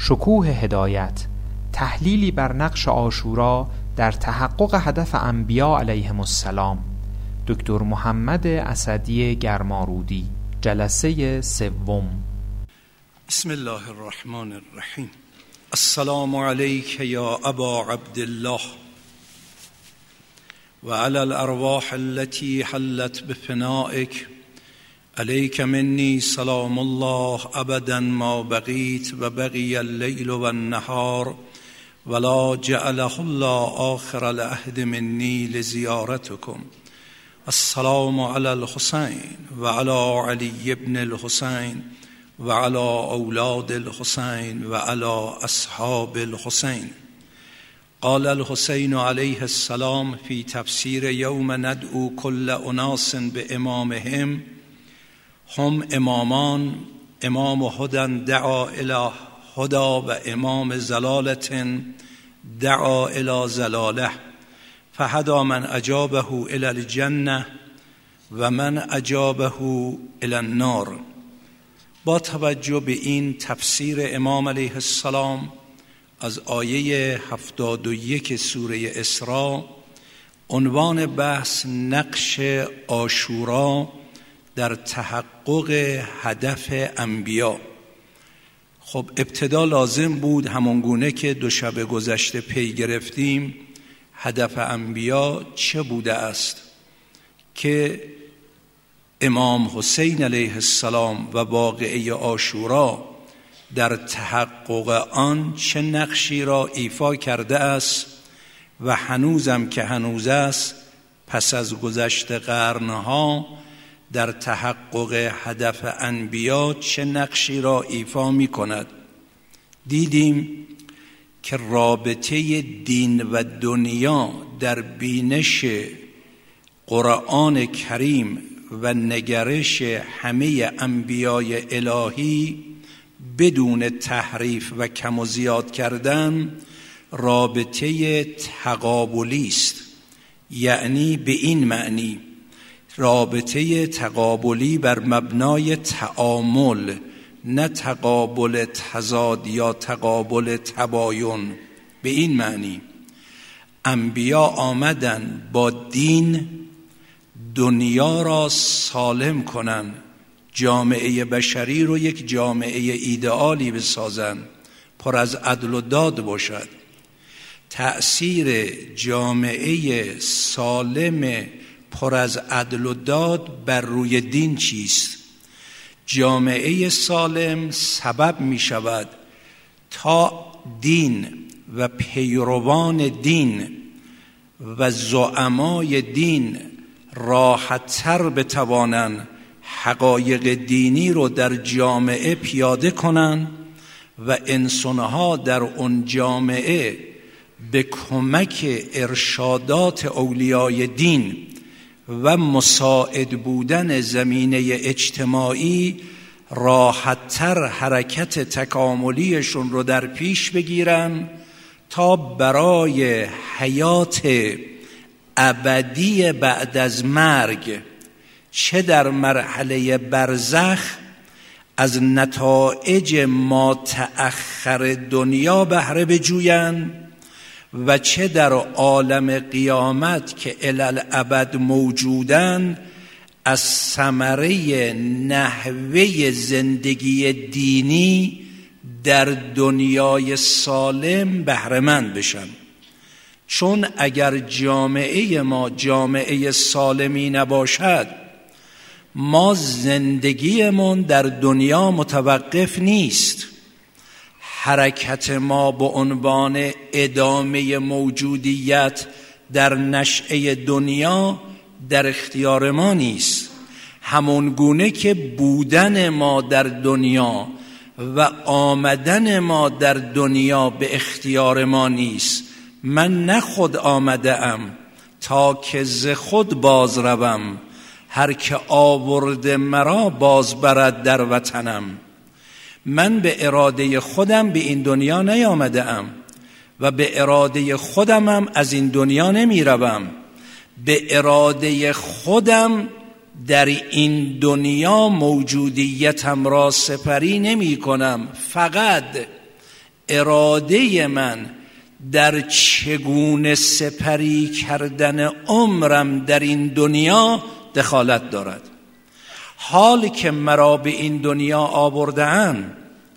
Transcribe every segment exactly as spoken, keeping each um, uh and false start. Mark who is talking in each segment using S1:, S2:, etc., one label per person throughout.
S1: شکوه هدایت، تحلیلی بر نقش عاشورا در تحقق هدف انبیا علیهم السلام، دکتر محمد اسدی گرمارودی، جلسه سوم.
S2: بسم الله الرحمن الرحیم. السلام علیک یا ابا عبدالله و علی الارواح التي حلت بفنائک، علیک منی سلام الله ابدا ما بقیت و بقی اللیل و النهار ولا جعله الله آخر العهد منی لزیارتکم. السلام علی الحسین و علی علی ابن الحسین و علی اولاد الحسین و علی اصحاب الحسین. قال الحسین علیه السلام فی تفسیر یوم ندعو کل اناس بامامهم، هم امامان، امام هدى دعا الی هدى و امام زلالة دعا الی زلاله، فهدى من اجابه الی الجنه و من اجابه الی النار. با توجه به این تفسیر امام علیه السلام از آیه هفتاد و یک سوره اسراء، عنوان بحث نقش عاشورا در تحقق هدف انبیا. خب ابتدا لازم بود همانگونه که دو شب گذشته پی گرفتیم هدف انبیا چه بوده است که امام حسین علیه السلام و واقعه عاشورا در تحقق آن چه نقشی را ایفا کرده است و هنوزم که هنوز است پس از گذشت قرنها در تحقق هدف انبیا چه نقشی را ایفا می کند. دیدیم که رابطه دین و دنیا در بینش قرآن کریم و نگرش همه انبیای الهی بدون تحریف و کم و زیاد کردن رابطه تقابلی است. یعنی به این معنی رابطه تقابلی بر مبنای تعامل، نه تقابل تضاد یا تقابل تباین. به این معنی انبیا آمدن با دین دنیا را سالم کنن، جامعه بشری رو یک جامعه ایدئالی بسازن، پر از عدل و داد باشد. تأثیر جامعه سالم پر از عدل و داد بر روی دین چیست؟ جامعه سالم سبب می شود تا دین و پیروان دین و زعمای دین راحت‌تر بتوانند حقایق دینی رو در جامعه پیاده کنند و انسانها در اون جامعه به کمک ارشادات اولیای دین و مساعد بودن زمینه اجتماعی راحت‌تر حرکت تکاملیشون رو در پیش بگیرن تا برای حیات ابدی بعد از مرگ، چه در مرحله برزخ از نتایج ماتأخر دنیا بهره بجویند و چه در عالم قیامت که الالابد موجودند از ثمره نحوه زندگی دینی در دنیای سالم بهره مند بشن. چون اگر جامعه ما جامعه سالمی نباشد، ما زندگیمون در دنیا متوقف نیست. حرکت ما به عنوان ادامه موجودیت در نشأه دنیا در اختیار ما نیست. همون گونه که بودن ما در دنیا و آمدن ما در دنیا به اختیار ما نیست. من نه خود آمده ام تا که ز خود باز روم، هر که آورده مرا باز برد در وطنم. من به اراده خودم به این دنیا نیامده ام و به اراده خودم هم از این دنیا نمی روم. به اراده خودم در این دنیا موجودیتم را سپری نمی کنم. فقط اراده من در چگونه سپری کردن عمرم در این دنیا دخالت دارد. حال که مرا به این دنیا آورده‌اند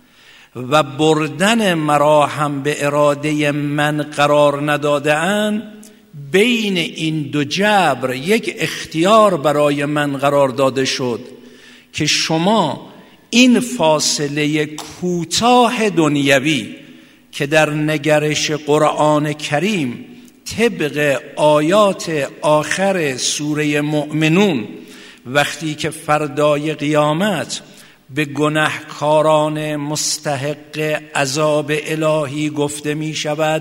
S2: و بردن مرا هم به اراده من قرار نداده‌اند، بین این دو جبر یک اختیار برای من قرار داده شد که شما این فاصله کوتاه دنیوی که در نگرش قرآن کریم طبق آیات آخر سوره مؤمنون وقتی که فردای قیامت به گناهکاران مستحق عذاب الهی گفته می شود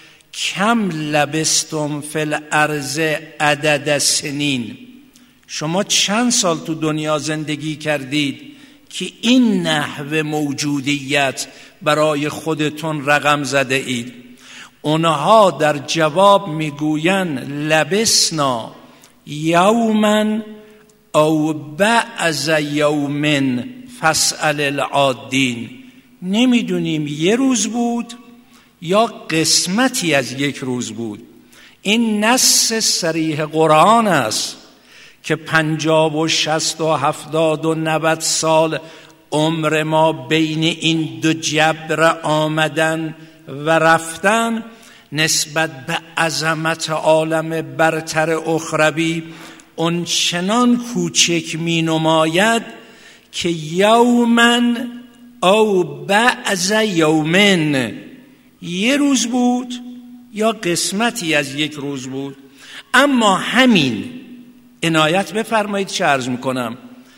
S2: کم لبستم فی الارض عدد سنین، شما چند سال تو دنیا زندگی کردید که این نحو موجودیت برای خودتون رقم زده اید؟ اونها در جواب میگوین لبسنا یوما او بعض یوم فاسأل العادین، نمیدونیم یه روز بود یا قسمتی از یک روز بود. این نص صریح قرآن است که پنجاب و شست و هفتاد و نود سال عمر ما بین این دو جبر آمدن و رفتن نسبت به عظمت عالم برتر اخروی اون چنان کوچک می نماید که یومن او بعض یومن، یه روز بود یا قسمتی از یک روز بود. اما همین، عنایت بفرمایید چه عرض میکنم،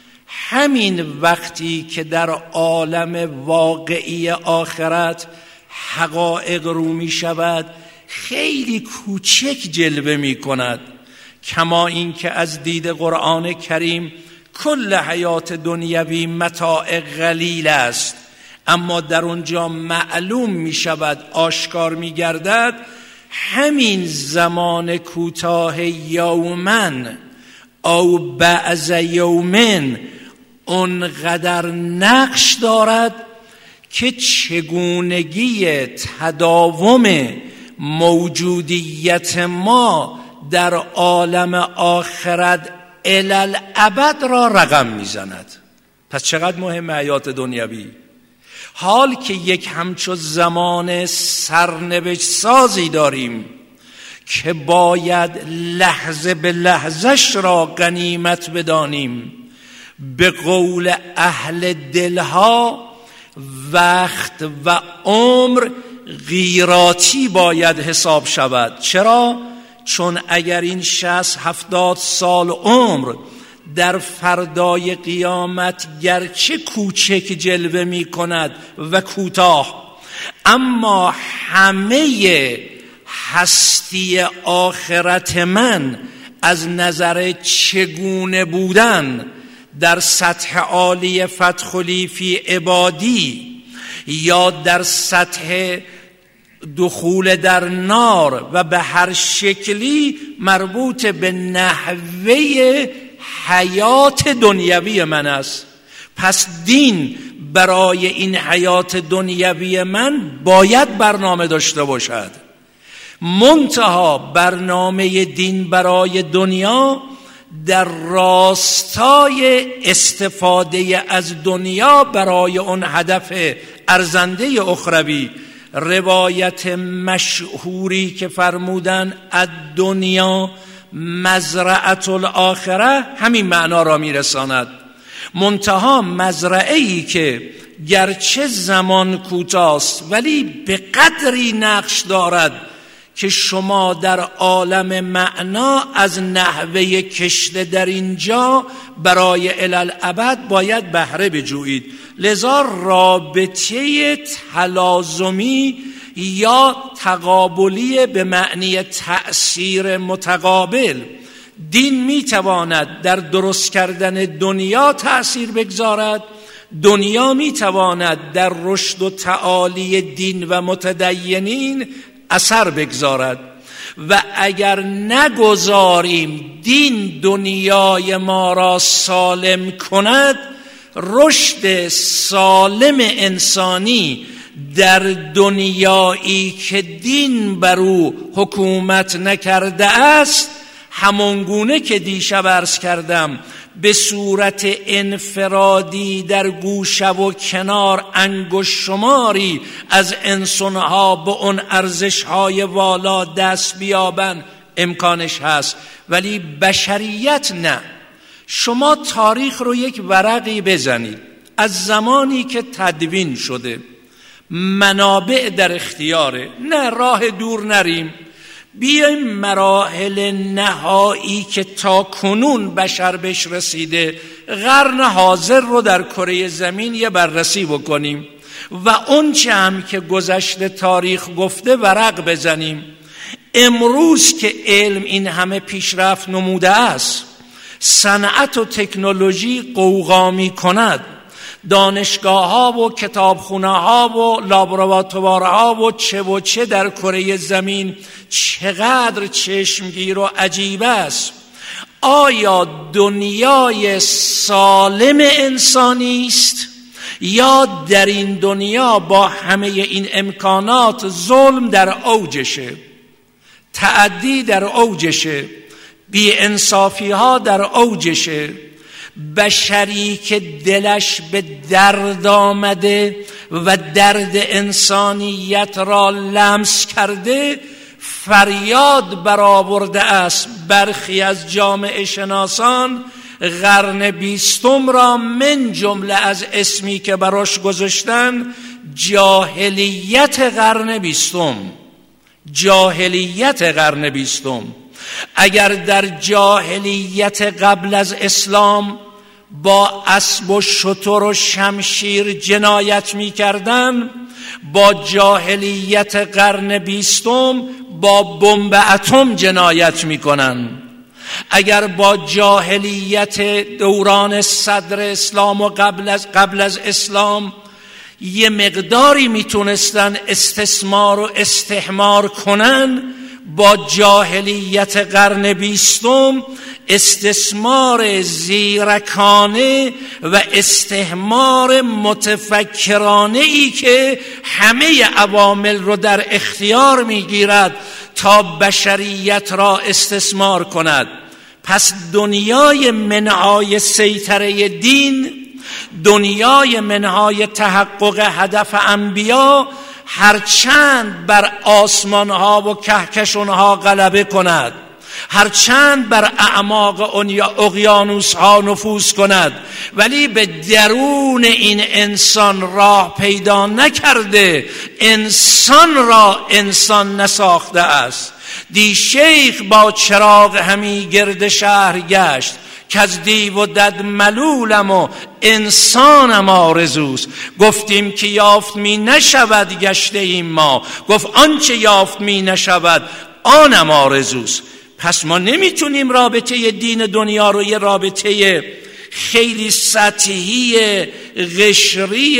S2: همین وقتی که در عالم واقعی آخرت حقایق رو می شود خیلی کوچک جلوه می کند، کما این که از دید قرآن کریم کل حیات دنیوی متاع قلیل است، اما در اونجا معلوم می شود، آشکار می گردد همین زمان کوتاه یومن او بعض یومن اونقدر نقش دارد که چگونگی تداوم موجودیت ما در عالم آخرت الالابد را رقم میزند. پس چقدر مهم حیات دنیوی، حال که یک همچو زمان سرنوشت سازی داریم که باید لحظه به لحظش را غنیمت بدانیم. به قول اهل دلها وقت و عمر قیراطی باید حساب شود. چرا؟ چون اگر این شصت هفتاد سال عمر در فردای قیامت گرچه کوچک جلوه می کند و کوتاه، اما همه هستی آخرت من از نظر چگونه بودن در سطح عالی فتحلی فی عبادی یا در سطح دخول در نار و به هر شکلی مربوط به نحوه حیات دنیوی من است. پس دین برای این حیات دنیوی من باید برنامه داشته باشد. منتها برنامه دین برای دنیا در راستای استفاده از دنیا برای اون هدف ارزنده اخروی. روایت مشهوری که فرمودن الدنیا مزرعة الاخره همین معنا را میرساند. منتها مزرعه‌ای که گرچه زمان کوتاست ولی به قدری نقش دارد که شما در عالم معنا از نحوه کشته در اینجا برای الالابد باید بهره بجویید. لذا رابطه تلازمی یا تقابلی به معنی تأثیر متقابل، دین میتواند در درست کردن دنیا تأثیر بگذارد، دنیا میتواند در رشد و تعالی دین و متدینین اثر بگذارد. و اگر نگذاریم دین دنیای ما را سالم کند، رشد سالم انسانی در دنیایی که دین بر او حکومت نکرده است، همانگونه که دیشب عرض کردم به صورت انفرادی در گوشه و کنار انگشت شماری از انسانها به اون ارزش‌های والا دست بیابن امکانش هست، ولی بشریت نه. شما تاریخ رو یک ورقی بزنید از زمانی که تدوین شده، منابع در اختیاره، نه راه دور نریم، بیایم مراحل نهایی که تا کنون بشر بهش رسیده قرن حاضر رو در کره زمین یه بررسی بکنیم و اون چه هم که گذشته تاریخ گفته ورق بزنیم. امروز که علم این همه پیشرفت نموده است، صنعت و تکنولوژی قوقا می کند، دانشگاه ها و کتابخونه ها و لابراتوارها و چه و چه در کره زمین چقدر چشمگیر و عجیب است. آیا دنیای سالم انسانی است یا در این دنیا با همه این امکانات ظلم در اوجشه، تعدی در اوجشه، بی انصافی ها در اوجشه؟ بشری که دلش به درد آمده و درد انسانیت را لمس کرده فریاد برآورده است. برخی از جامعه شناسان قرن بیستم را من جمله از اسمی که براش گذاشتن جاهلیت قرن بیستم، جاهلیت قرن بیستم. اگر در جاهلیت قبل از اسلام با اسب و شتر و شمشیر جنایت می کردن، با جاهلیت قرن بیستم با بمب اتم جنایت می کنن. اگر با جاهلیت دوران صدر اسلام و قبل از قبل از اسلام یه مقداری می تونستن استثمار و استحمار کنن، با جاهلیت قرن بیستم استثمار زیرکانه و استحمار متفکرانه ای که همه عوامل رو در اختیار میگیرد تا بشریت را استثمار کند. پس دنیای منهای سیطره دین، دنیای منهای تحقق هدف انبیا، هرچند بر آسمانها و کهکشانها غلبه کند، هرچند بر اعماق اقیانوسها نفوذ کند، ولی به درون این انسان راه پیدا نکرده، انسان را انسان نساخته است. دی شیخ با چراغ همی گرد شهر گشت، که از دیو و دد ملولم و انسانم آرزوست. گفتیم که یافت می نشود گشته ایم ما، گفت آنچه یافت می نشود آنم آرزوست. پس ما نمیتونیم رابطه دین دنیا رو یه رابطه خیلی سطحی قشری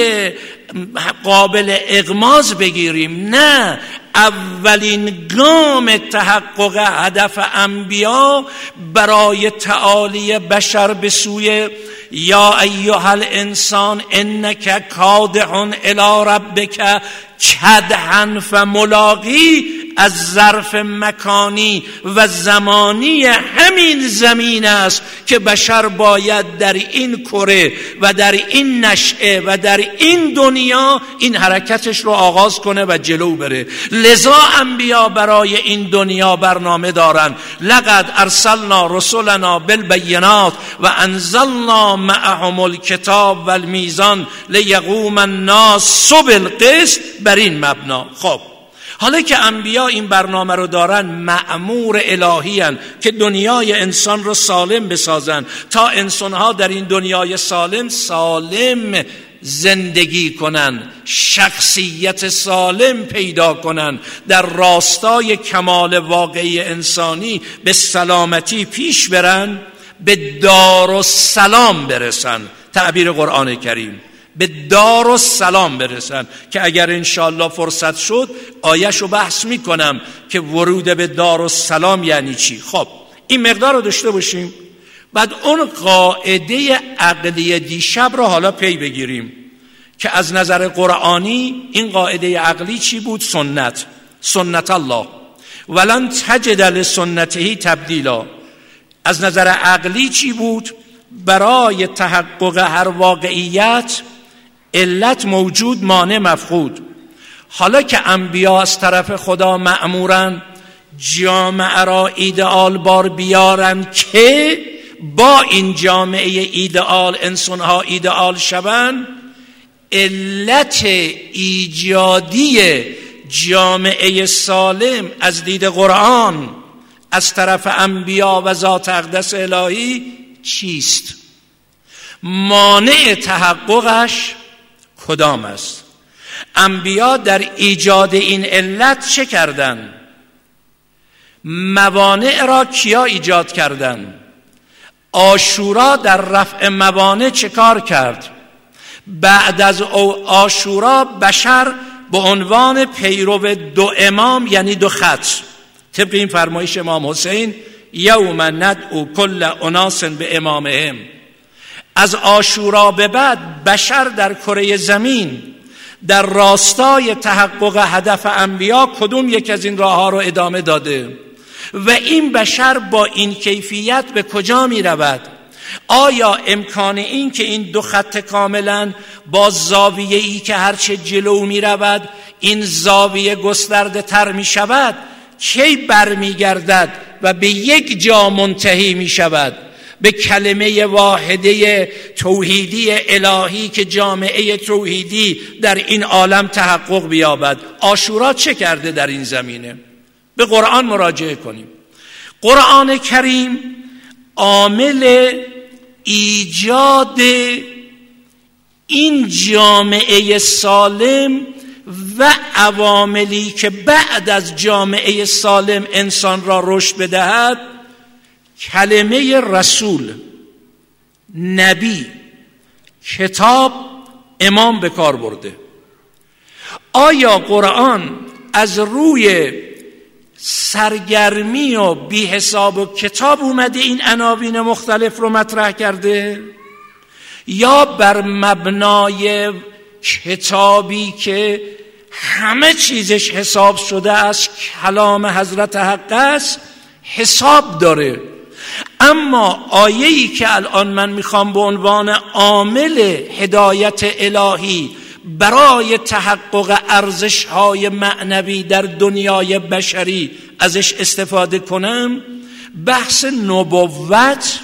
S2: قابل اغماز بگیریم. نه، اولین گام تحقق هدف انبیا برای تعالی بشر به سوی یا ایها الانسان انک کادح الی ربک کدحا فملاقی از ظرف مکانی و زمانی همین زمین است که بشر باید در این کره و در این نشأه و در این دنیا این حرکتش رو آغاز کنه و جلو بره. لذا انبیا برای این دنیا برنامه دارن. لقد ارسلنا رسلنا بالبینات و انزلنا معهم الکتاب والمیزان لیقوم الناس بالقسط. بر این مبنا خب حالا که انبیا این برنامه رو دارن، مأمور الهی هن که دنیای انسان رو سالم بسازن تا انسانها در این دنیای سالم سالم زندگی کنن، شخصیت سالم پیدا کنن، در راستای کمال واقعی انسانی به سلامتی پیش برن، به دارالسلام برسن. تعبیر قرآن کریم به دار و سلام برسن که اگر انشالله فرصت شد آیه‌شو بحث میکنم که ورود به دار و سلام یعنی چی. خب این مقدار رو داشته باشیم. بعد اون قاعده عقلی دیشب رو حالا پی بگیریم که از نظر قرآنی این قاعده عقلی چی بود؟ سنت، سنت الله ولن تجد لسنته تبدیلا. از نظر عقلی چی بود؟ برای تحقق هر واقعیت علت موجود، مانع مفقود. حالا که انبیا از طرف خدا مأمورن جامعه را ایدئال بار بیارن که با این جامعه ایدئال انسانها ایدئال شوند، علت ایجادی جامعه سالم از دید قرآن از طرف انبیا و ذات اقدس الهی چیست؟ مانع تحققش کدام است؟ انبیا در ایجاد این علت چه کردند؟ موانع را کیا ایجاد کردند؟ عاشورا در رفع موانع چه کار کرد؟ بعد از عاشورا بشر به عنوان پیرو دو امام، یعنی دو خط، طبق این فرمایش امام حسین یوم ندعو کل اناس به امامهم، از عاشورا به بعد بشر در کره زمین در راستای تحقق هدف انبیا کدوم یک از این راه ها رو ادامه داده و این بشر با این کیفیت به کجا می رود؟ آیا امکان این که این دو خط کاملا با زاویه ای که هرچه جلو می رود این زاویه گسترده تر می شود کی بر می گردد و به یک جا منتهی می شود؟ به کلمه واحده توحیدی الهی که جامعه توحیدی در این عالم تحقق بیابد. عاشورا چه کرده در این زمینه؟ به قرآن مراجعه کنیم. قرآن کریم عامل ایجاد این جامعه سالم و عواملی که بعد از جامعه سالم انسان را رشد بدهد کلمه رسول، نبی، کتاب، امام به کار برده. آیا قرآن از روی سرگرمی و بی حساب و کتاب اومده این عناوین مختلف رو مطرح کرده یا بر مبنای کتابی که همه چیزش حساب شده است کلام حضرت حق است حساب داره؟ اما آیه‌ای که الان من میخوام به عنوان عامل هدایت الهی برای تحقق ارزش‌های معنوی در دنیای بشری ازش استفاده کنم، بحث نبوت،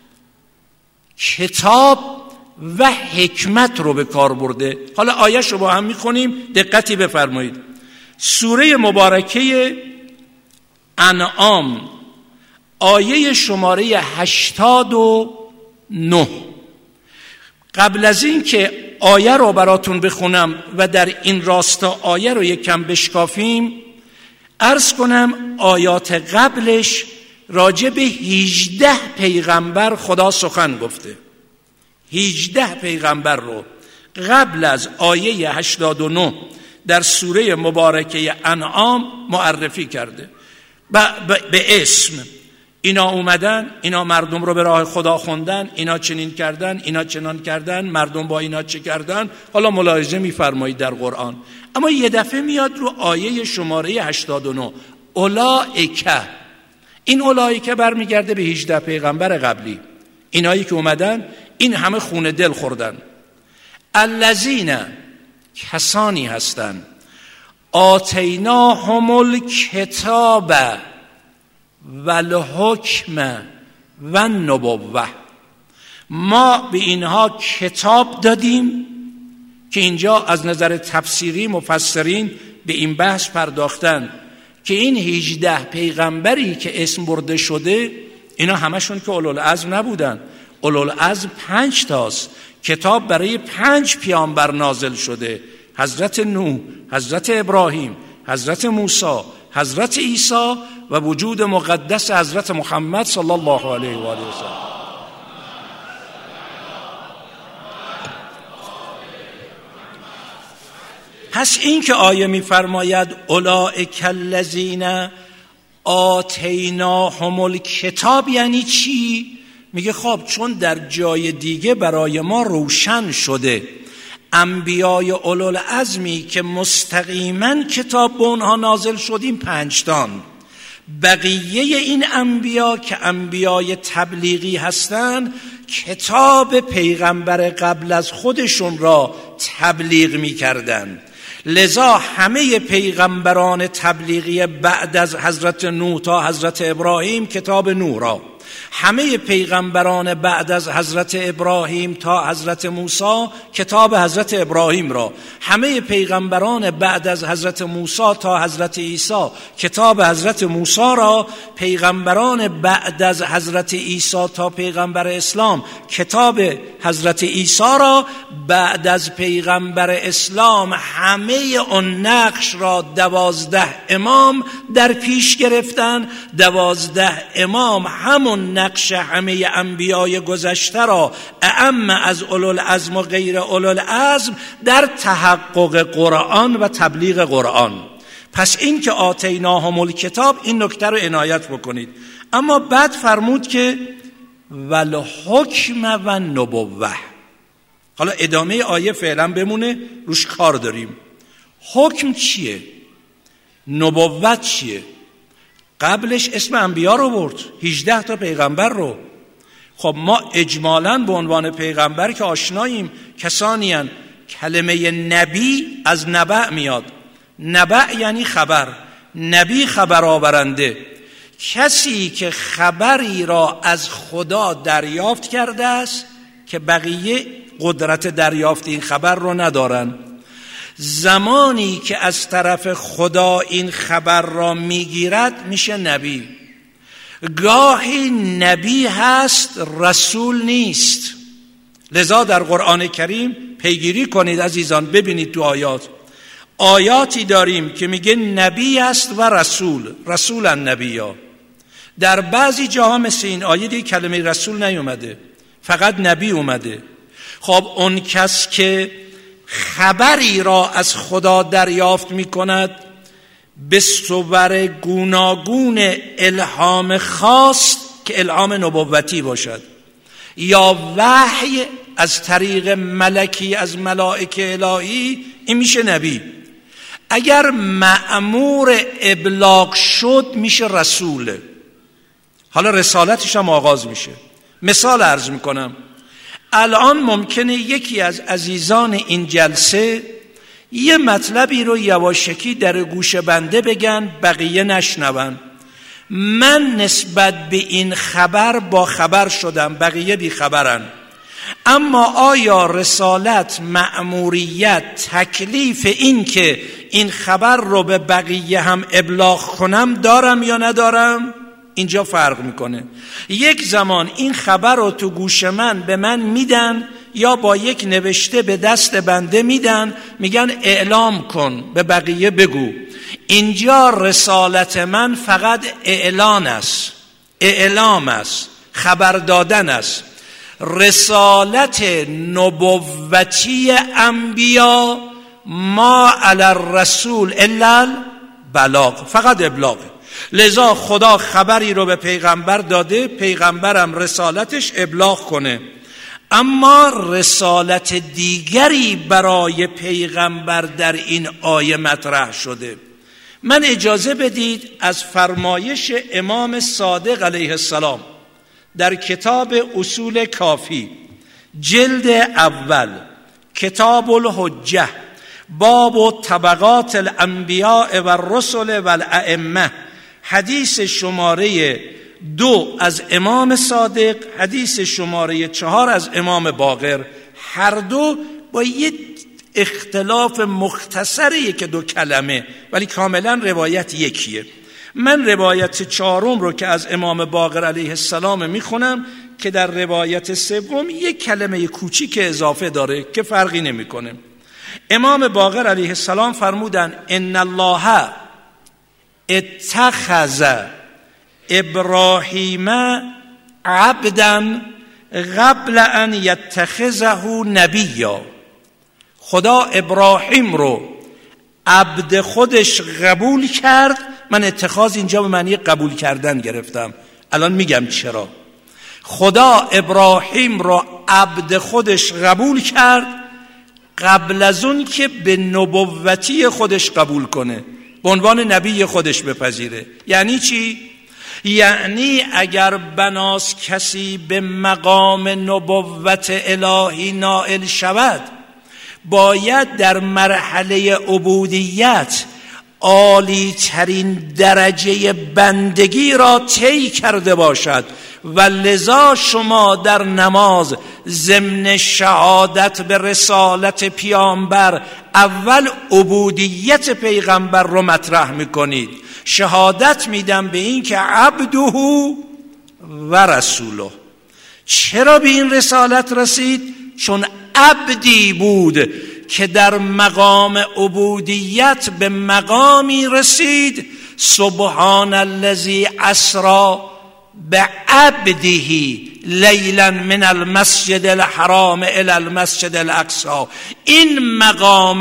S2: کتاب و حکمت رو به کار برده. حالا آیه‌ش رو با هم میخونیم، دقتی بفرمایید. سوره مبارکه انعام آیه شماره هشتاد و نه. قبل از این که آیه رو براتون بخونم و در این راستا آیه رو یک کم بشکافیم، عرض کنم آیات قبلش راجع به هجده پیغمبر خدا سخن گفته. هجده پیغمبر رو قبل از آیه هشتاد و نه در سوره مبارکه انعام معرفی کرده به اسم. اینا اومدن، اینا مردم رو به راه خدا خوندن، اینا چنین کردن، اینا چنان کردن، مردم با اینا چه کردن. حالا ملاحظه می‌فرمایید در قرآن. اما یه دفعه میاد رو آیه شماره هشتاد و نه، اولئک. این اولئک برمیگرده به هجده پیغمبر قبلی. اینایی که اومدن این همه خون دل خوردن. الذین، کسانی هستند، آتیناهم الکتاب و الحکم و النبوة، ما به اینها کتاب دادیم که اینجا از نظر تفسیری مفسرین به این بحث پرداختن که این هجده پیغمبری که اسم برده شده اینا همشون که اولوالعزم نبودن. اولوالعزم پنج تاست. کتاب برای پنج پیامبر نازل شده: حضرت نوح، حضرت ابراهیم، حضرت موسی، حضرت عیسی و وجود مقدس حضرت محمد صلی الله علیه و آله و سلم. پس این که آیه می‌فرماید اولئک الذین آتیناهم الکتاب یعنی چی؟ میگه خب چون در جای دیگه برای ما روشن شده انبیای اولوالعزمی که مستقیما کتاب به اونها نازل شد این پنجتان. بقیه این انبیا که انبیای تبلیغی هستند کتاب پیغمبر قبل از خودشون را تبلیغ می کردن. لذا همه پیغمبران تبلیغی بعد از حضرت نوح تا حضرت ابراهیم کتاب نوح را، همه پیغمبران بعد از حضرت ابراهیم تا حضرت موسی کتاب حضرت ابراهیم را، همه پیغمبران بعد از حضرت موسی تا حضرت عیسی کتاب حضرت موسی را، پیغمبران بعد از حضرت عیسی تا پیغمبر اسلام کتاب حضرت عیسی را، بعد از پیغمبر اسلام همه اون نقش را دوازده امام در پیش گرفتن. دوازده امام همون نقش همه انبیای گذشته را اعم از اولوالعزم و غیر اولوالعزم در تحقق قرآن و تبلیغ قرآن. پس این که آتیناهم الکتاب این نکته رو عنایت بکنید. اما بعد فرمود که والحکم و نبوه. حالا ادامه آیه فعلا بمونه، روش کار داریم. حکم چیه؟ نبوت چیه؟ قبلش اسم انبیا رو برد، هجده تا پیغمبر رو. خب ما اجمالاً به عنوان پیغمبر که آشناییم، کسانی هستند کلمه نبی از نبع میاد. نبع یعنی خبر، نبی خبر آورنده، کسی که خبری را از خدا دریافت کرده است که بقیه قدرت دریافت این خبر رو ندارن. زمانی که از طرف خدا این خبر را میگیرد میشه نبی. گاهی نبی هست رسول نیست. لذا در قرآن کریم پیگیری کنید عزیزان، ببینید تو آیات آیاتی داریم که میگه نبی است و رسول، رسولا نبیا. در بعضی جاها مثل این آیه دیگه کلمه رسول نیومده، فقط نبی اومده. خب اون کس که خبری را از خدا دریافت می کند به صور گوناگون الهام خاص که الهام نبوتی باشد یا وحی از طریق ملکی از ملائکه الهی، این میشه نبی. اگر مأمور ابلاغ شد میشه رسول. حالا رسالتش هم آغاز میشه. مثال عرض میکنم. الان ممکنه یکی از عزیزان این جلسه یه مطلبی رو یواشکی در گوش بنده بگن، بقیه نشنون. من نسبت به این خبر با خبر شدم، بقیه بی خبرن. اما آیا رسالت، مأموریت، تکلیف این که این خبر رو به بقیه هم ابلاغ کنم دارم یا ندارم؟ اینجا فرق میکنه. یک زمان این خبر رو تو گوش من به من میدن یا با یک نوشته به دست بنده میدن، میگن اعلام کن، به بقیه بگو. اینجا رسالت من فقط اعلان است، اعلام است، خبر دادن است. رسالت نبوتی انبیا ما علی الرسول الا البلاغ، فقط ابلاغ. لذا خدا خبری رو به پیغمبر داده، پیغمبرم رسالتش ابلاغ کنه. اما رسالت دیگری برای پیغمبر در این آیه مطرح شده. من اجازه بدید از فرمایش امام صادق علیه السلام در کتاب اصول کافی جلد اول کتاب الحجه باب طبقات الانبیاء و الرسل و الائمه، حدیث شماره دو از امام صادق، حدیث شماره چهار از امام باقر، هر دو با یه اختلاف مختصری که دو کلمه، ولی کاملا روایت یکیه. من روایت چهارم رو که از امام باقر علیه السلام میخونم که در روایت سوم یک کلمه کوچیک اضافه داره که فرقی نمیکنه. امام باقر علیه السلام فرمودن ان الله اتخذ ابراهیم عبدا قبل ان یتخذه نبیا. خدا ابراهیم رو عبد خودش قبول کرد. من اتخاذ اینجا به معنی قبول کردن گرفتم، الان میگم چرا. خدا ابراهیم رو عبد خودش قبول کرد قبل از اون که به نبوتی خودش قبول کنه، به عنوان نبی خودش بپذیره. یعنی چی؟ یعنی اگر بناس کسی به مقام نبوت الهی نائل شود، باید در مرحله عبودیت عالی ترین درجه بندگی را طی کرده باشد و لذا شما در نماز ضمن شهادت به رسالت پیامبر اول عبودیت پیغمبر رو مطرح میکنید. شهادت میدم به این که عبده و رسوله. چرا به این رسالت رسید؟ چون عبدی بود که در مقام عبودیت به مقامی رسید سبحان الذی اسری بعبده لیلا من المسجد الحرام الی المسجد الاقصی. این مقام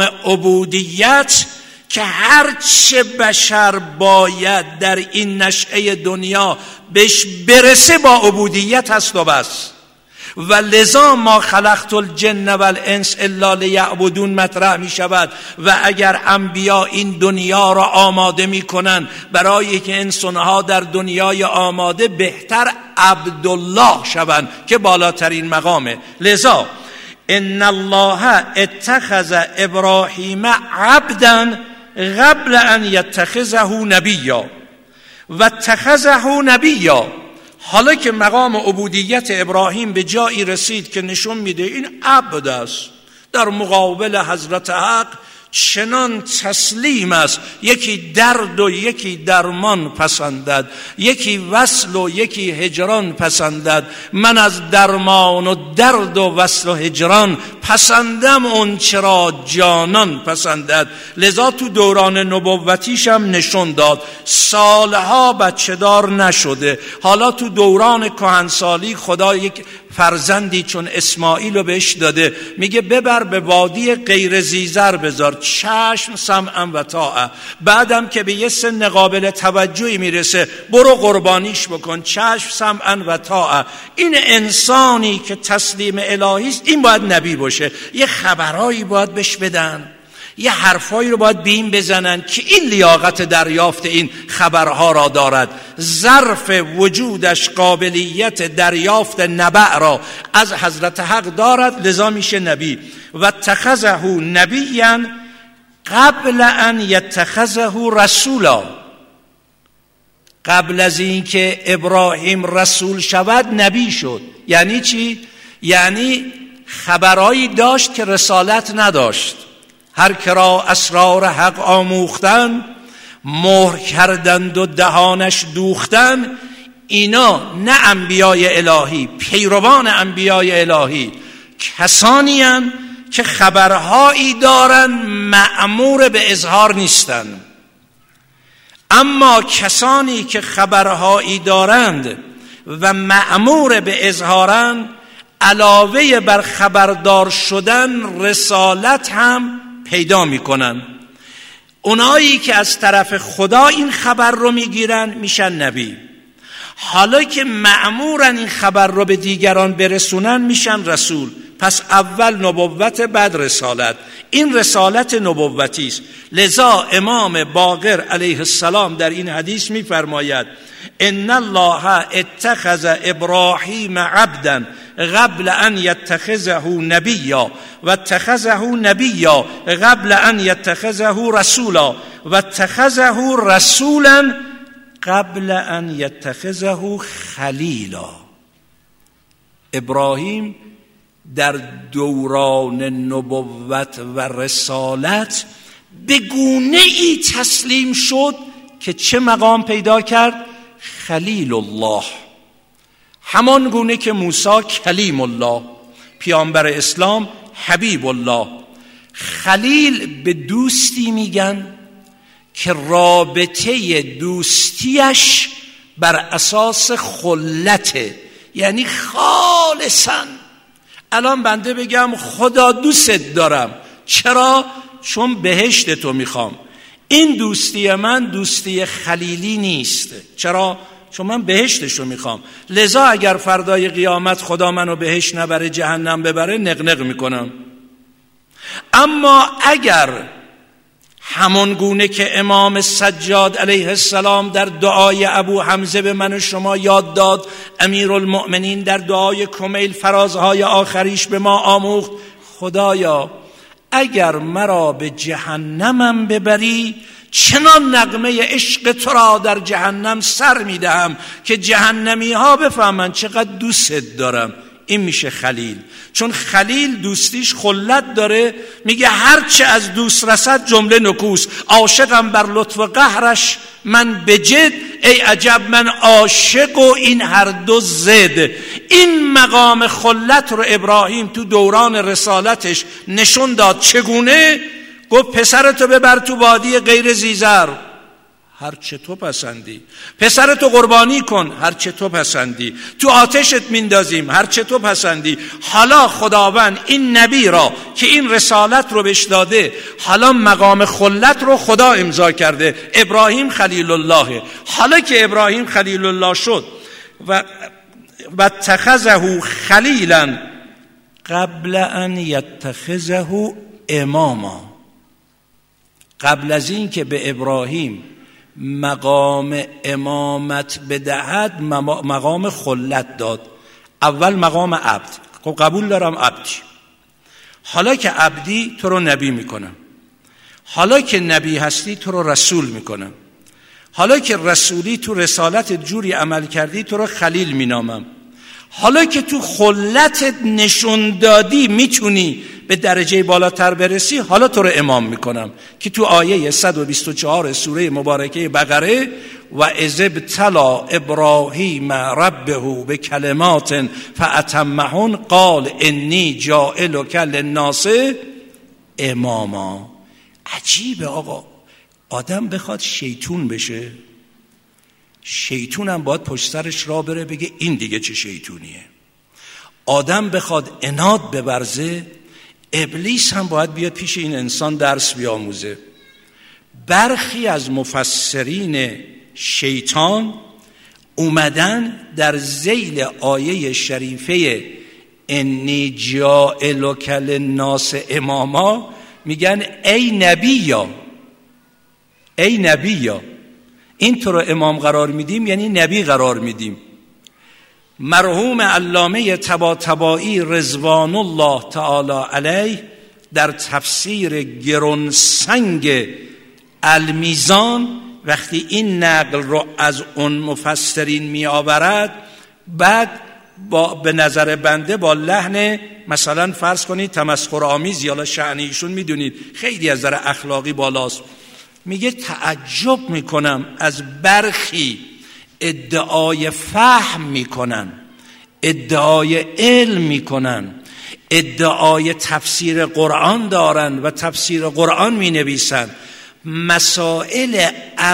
S2: عبودیت که هر چه بشر باید در این نشأه دنیا بهش برسه با عبودیت هست و بس. و لذا ما خلقت الجن و الانس الا لیعبدون مطرح می شود. و اگر انبیا این دنیا را آماده می کنن برای که انسانها در دنیای آماده بهتر عبدالله شوند که بالاترین مقامه. لذا ان الله اتخذ ابراهیم عبدا قبل ان یتخذه نبیا و اتخذه نبیا. حالا که مقام عبودیت ابراهیم به جایی رسید که نشون میده این عبد است، در مقابل حضرت حق چنان تسلیم است، یکی درد و یکی درمان پسندد، یکی وصل و یکی هجران پسندد. من از درمان و درد و وصل و هجران پسندم اون چرا جانان پسندد. لذا تو دوران نبوتیش هم نشون داد، سالها بچه دار نشده، حالا تو دوران کهنسالی خدا یک فرزندی چون اسماعیل رو بهش داده، میگه ببر به وادی غیر زیزر بذار، چشم سمعا و طاعه. بعدم که به یه سن قابل توجهی میرسه برو قربانیش بکن، چشم سمعا و طاعه. این انسانی که تسلیم الهی است این باید نبی باشه. یه خبرایی باید بهش بدن، یه حرفایی رو باید به این بزنن که این لیاقت دریافت این خبرها را دارد. ظرف وجودش قابلیت دریافت نبع را از حضرت حق دارد، لذا میشه نبی. و اتخذه نبیا قبل ان یتخذه رسولا. قبل از این که ابراهیم رسول شود نبی شد. یعنی چی؟ یعنی خبرایی داشت که رسالت نداشت. هر که را اسرار حق آموختن، مهر کردند و دهانش دوختن، اینا نه انبیای الهی، پیروان انبیای الهی، کسانی هستند که خبرهایی دارن مأمور به اظهار نیستن. اما کسانی که خبرهایی دارند و مأمور به اظهارن، علاوه بر خبردار شدن رسالت هم پیدا میکنن. اونایی که از طرف خدا این خبر رو میگیرن میشن نبی. حالا که مأمورن این خبر رو به دیگران برسونن میشن رسول. پس اول نبوت بعد رسالت. این رسالت نبوتی است. لذا امام باقر علیه السلام در این حدیث میفرماید ان الله اتخذ ابراهیم عبدا قبل ان یتخذه نبیا و اتخذه نبیا قبل ان یتخذه رسولا و اتخذه رسولا قبل ان یتخذه خلیلا. ابراهیم در دوران نبوت و رسالت به گونه ای تسلیم شد که چه مقام پیدا کرد؟ خلیل الله. همان گونه که موسی کلیم الله، پیامبر اسلام حبیب الله. خلیل به دوستی میگن که رابطه دوستیش بر اساس خلته، یعنی خالصاً. الان بنده بگم خدا دوست دارم، چرا؟ چون بهشت تو میخوام. این دوستی من دوستی خلیلی نیست. چرا؟ چون من بهشتشو میخوام. لذا اگر فردای قیامت خدا منو بهشت نبره جهنم ببره نقنق میکنم. اما اگر همان گونه که امام سجاد علیه السلام در دعای ابو حمزه به من و شما یاد داد، امیرالمؤمنین در دعای کمیل فرازهای آخریش به ما آموخت، خدایا اگر مرا به جهنمم ببری چنان نغمه عشق تو را در جهنم سر میدهم که جهنمی ها بفهمن چقدر دوستت دارم. این میشه خلیل. چون خلیل دوستیش خلت داره، میگه هرچه از دوست رسد جمله نکوس، عاشقم بر لطف و قهرش من بجد، ای عجب من عاشق و این هر دو زد. این مقام خلت رو ابراهیم تو دوران رسالتش نشون داد. چگونه؟ گفت پسرتو ببر تو وادی غیر زیزر، هر چه تو پسندی. پسرتو قربانی کن، هر چه تو پسندی. تو آتشت میندازیم، هر چه تو پسندی. حالا خداوند این نبی را که این رسالت رو بهش داده، حالا مقام خلت رو خدا امضا کرده، ابراهیم خلیل الله. حالا که ابراهیم خلیل الله شد و و اتخذه خلیلا قبل ان یتخذه اماما، قبل از این که به ابراهیم مقام امامت بدهد مقام خلت داد. اول مقام عبد، خب قبول دارم عبدی، حالا که عبدی تو رو نبی میکنم، حالا که نبی هستی تو رو رسول میکنم، حالا که رسولی تو رسالت جوری عمل کردی تو رو خلیل مینامم، حالا که تو خلتت نشون دادی میتونی به درجه بالاتر برسی، حالا تو رو امام میکنم. که تو آیه صد و بیست و چهار سوره مبارکه بقره، و اذ ابتلی ابراهیم ربه بکلمات فاتمهن قال انی جاعلک للناس اماما. عجیبه آقا، آدم بخواد شیطون بشه، شیطون هم باید پشت سرش را بره بگه این دیگه چه شیطونیه. آدم بخواد عناد ببرزه، ابلیس هم باید بیاد پیش این انسان درس بیاموزه. برخی از مفسرین شیطان اومدن در ذیل آیه شریفه انی جاعلک للناس اماما میگن ای نبیا، ای نبیا، این تو رو امام قرار میدیم یعنی نبی قرار میدیم. مرحوم علامه طباطبایی رضوان الله تعالی علیه در تفسیر گرانسنگ المیزان وقتی این نقل رو از اون مفسرین می آورد، بعد با به نظر بنده با لحن مثلا فرض کنید تمسخرآمیز یا شأن ایشون میدونید خیلی از نظر اخلاقی بالاست، میگه تعجب میکنم از برخی ادعای فهم میکنن، ادعای علم میکنن، ادعای تفسیر قرآن دارن و تفسیر قرآن مینویسن، مسائل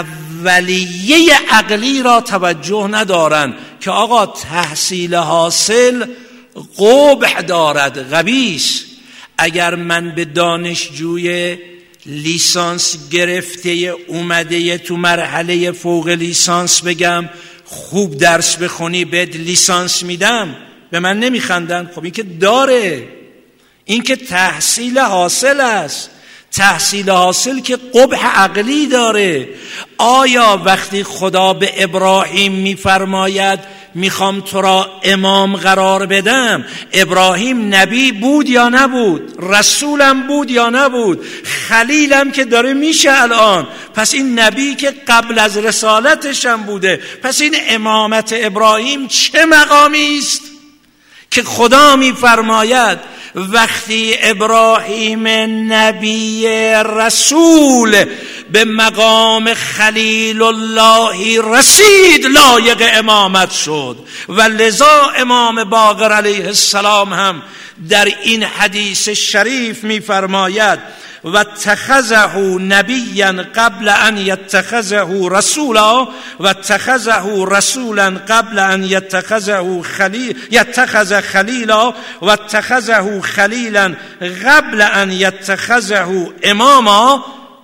S2: اولیه عقلی را توجه ندارن که آقا تحصیل حاصل قبح دارد، غبیس. اگر من به دانشجوی لیسانس گرفته اومده تو مرحله فوق لیسانس بگم خوب درس بخونی بهت لیسانس میدم، به من نمیخندن. خب این که داره، این که تحصیل حاصل است، تحصیل حاصل که قبح عقلی داره. آیا وقتی خدا به ابراهیم میفرماید میخوام تو را امام قرار بدم، ابراهیم نبی بود یا نبود؟ رسولم بود یا نبود؟ خلیلم که داره میشه الان، پس این نبی که قبل از رسالتش هم بوده، پس این امامت ابراهیم چه مقامی است که خدا میفرماید وقتی ابراهیم نبی رسول به مقام خلیل الله رسید لایق امامت شد. و لذا امام باقر علیه السلام هم در این حدیث شریف می‌فرماید و اتخذه نبیا قبل ان یتخذه رسولا و اتخذه رسولا قبل ان یتخذه خلیل یتخذ خلیلا و اتخذه خلیلا قبل ان یتخذه اماما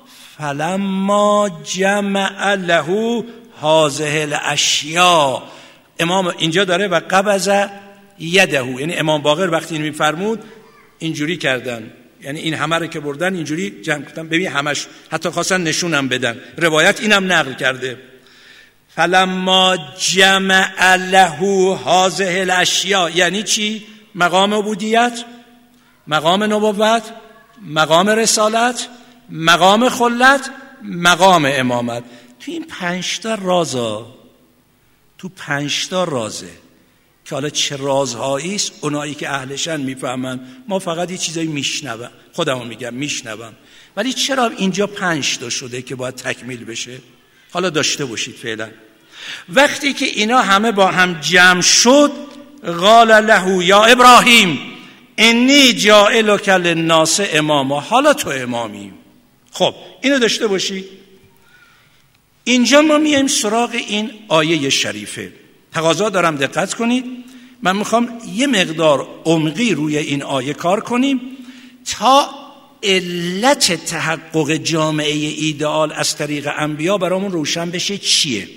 S2: فلما جمع له هذه الاشیاء. امام اینجا داره و قبض یده، یعنی امام باقر وقتی اینو میفرمود اینجوری کردن، یعنی این همه رو که بردن اینجوری جمع کردن، ببین همش، حتی خواستن نشونم بدن. روایت اینم نقل کرده. فلما جمع له هذه الاشیاء، یعنی چی؟ مقام عبودیت، مقام نبوت، مقام رسالت، مقام خلت، مقام امامت. تو این پنج تا رازا، تو پنج تا رازه که حالا چه رازهایی است اونایی که اهلشن میفهمن، ما فقط یه چیزایی میشنوم، خودمو میگم میشنوم. ولی چرا اینجا پنج تا شده که باید تکمیل بشه؟ حالا داشته باشید فعلا. وقتی که اینا همه با هم جمع شد، قال له یا ابراهیم انی جاعلک للناس اماما، حالا تو امامی. خب اینو داشته باشید. اینجا ما میایم سراغ این آیه شریفه. تقاضا دارم دقت کنید. من میخوام یه مقدار عمقی روی این آیه کار کنیم تا علت تحقق جامعه ایدئال از طریق انبیا برامون روشن بشه چیه،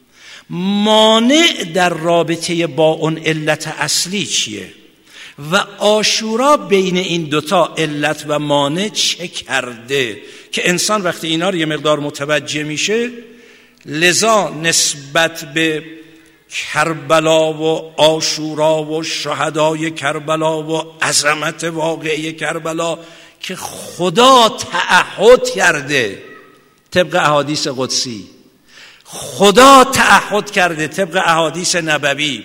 S2: مانع در رابطه با اون علت اصلی چیه و عاشورا بین این دوتا علت و مانع چه کرده که انسان وقتی اینا رو یه مقدار متوجه میشه، لذا نسبت به کربلا و عاشورا و شهدای کربلا و عظمت واقعی کربلا که خدا تعهد کرده طبق احادیث قدسی، خدا تعهد کرده طبق احادیث نبوی،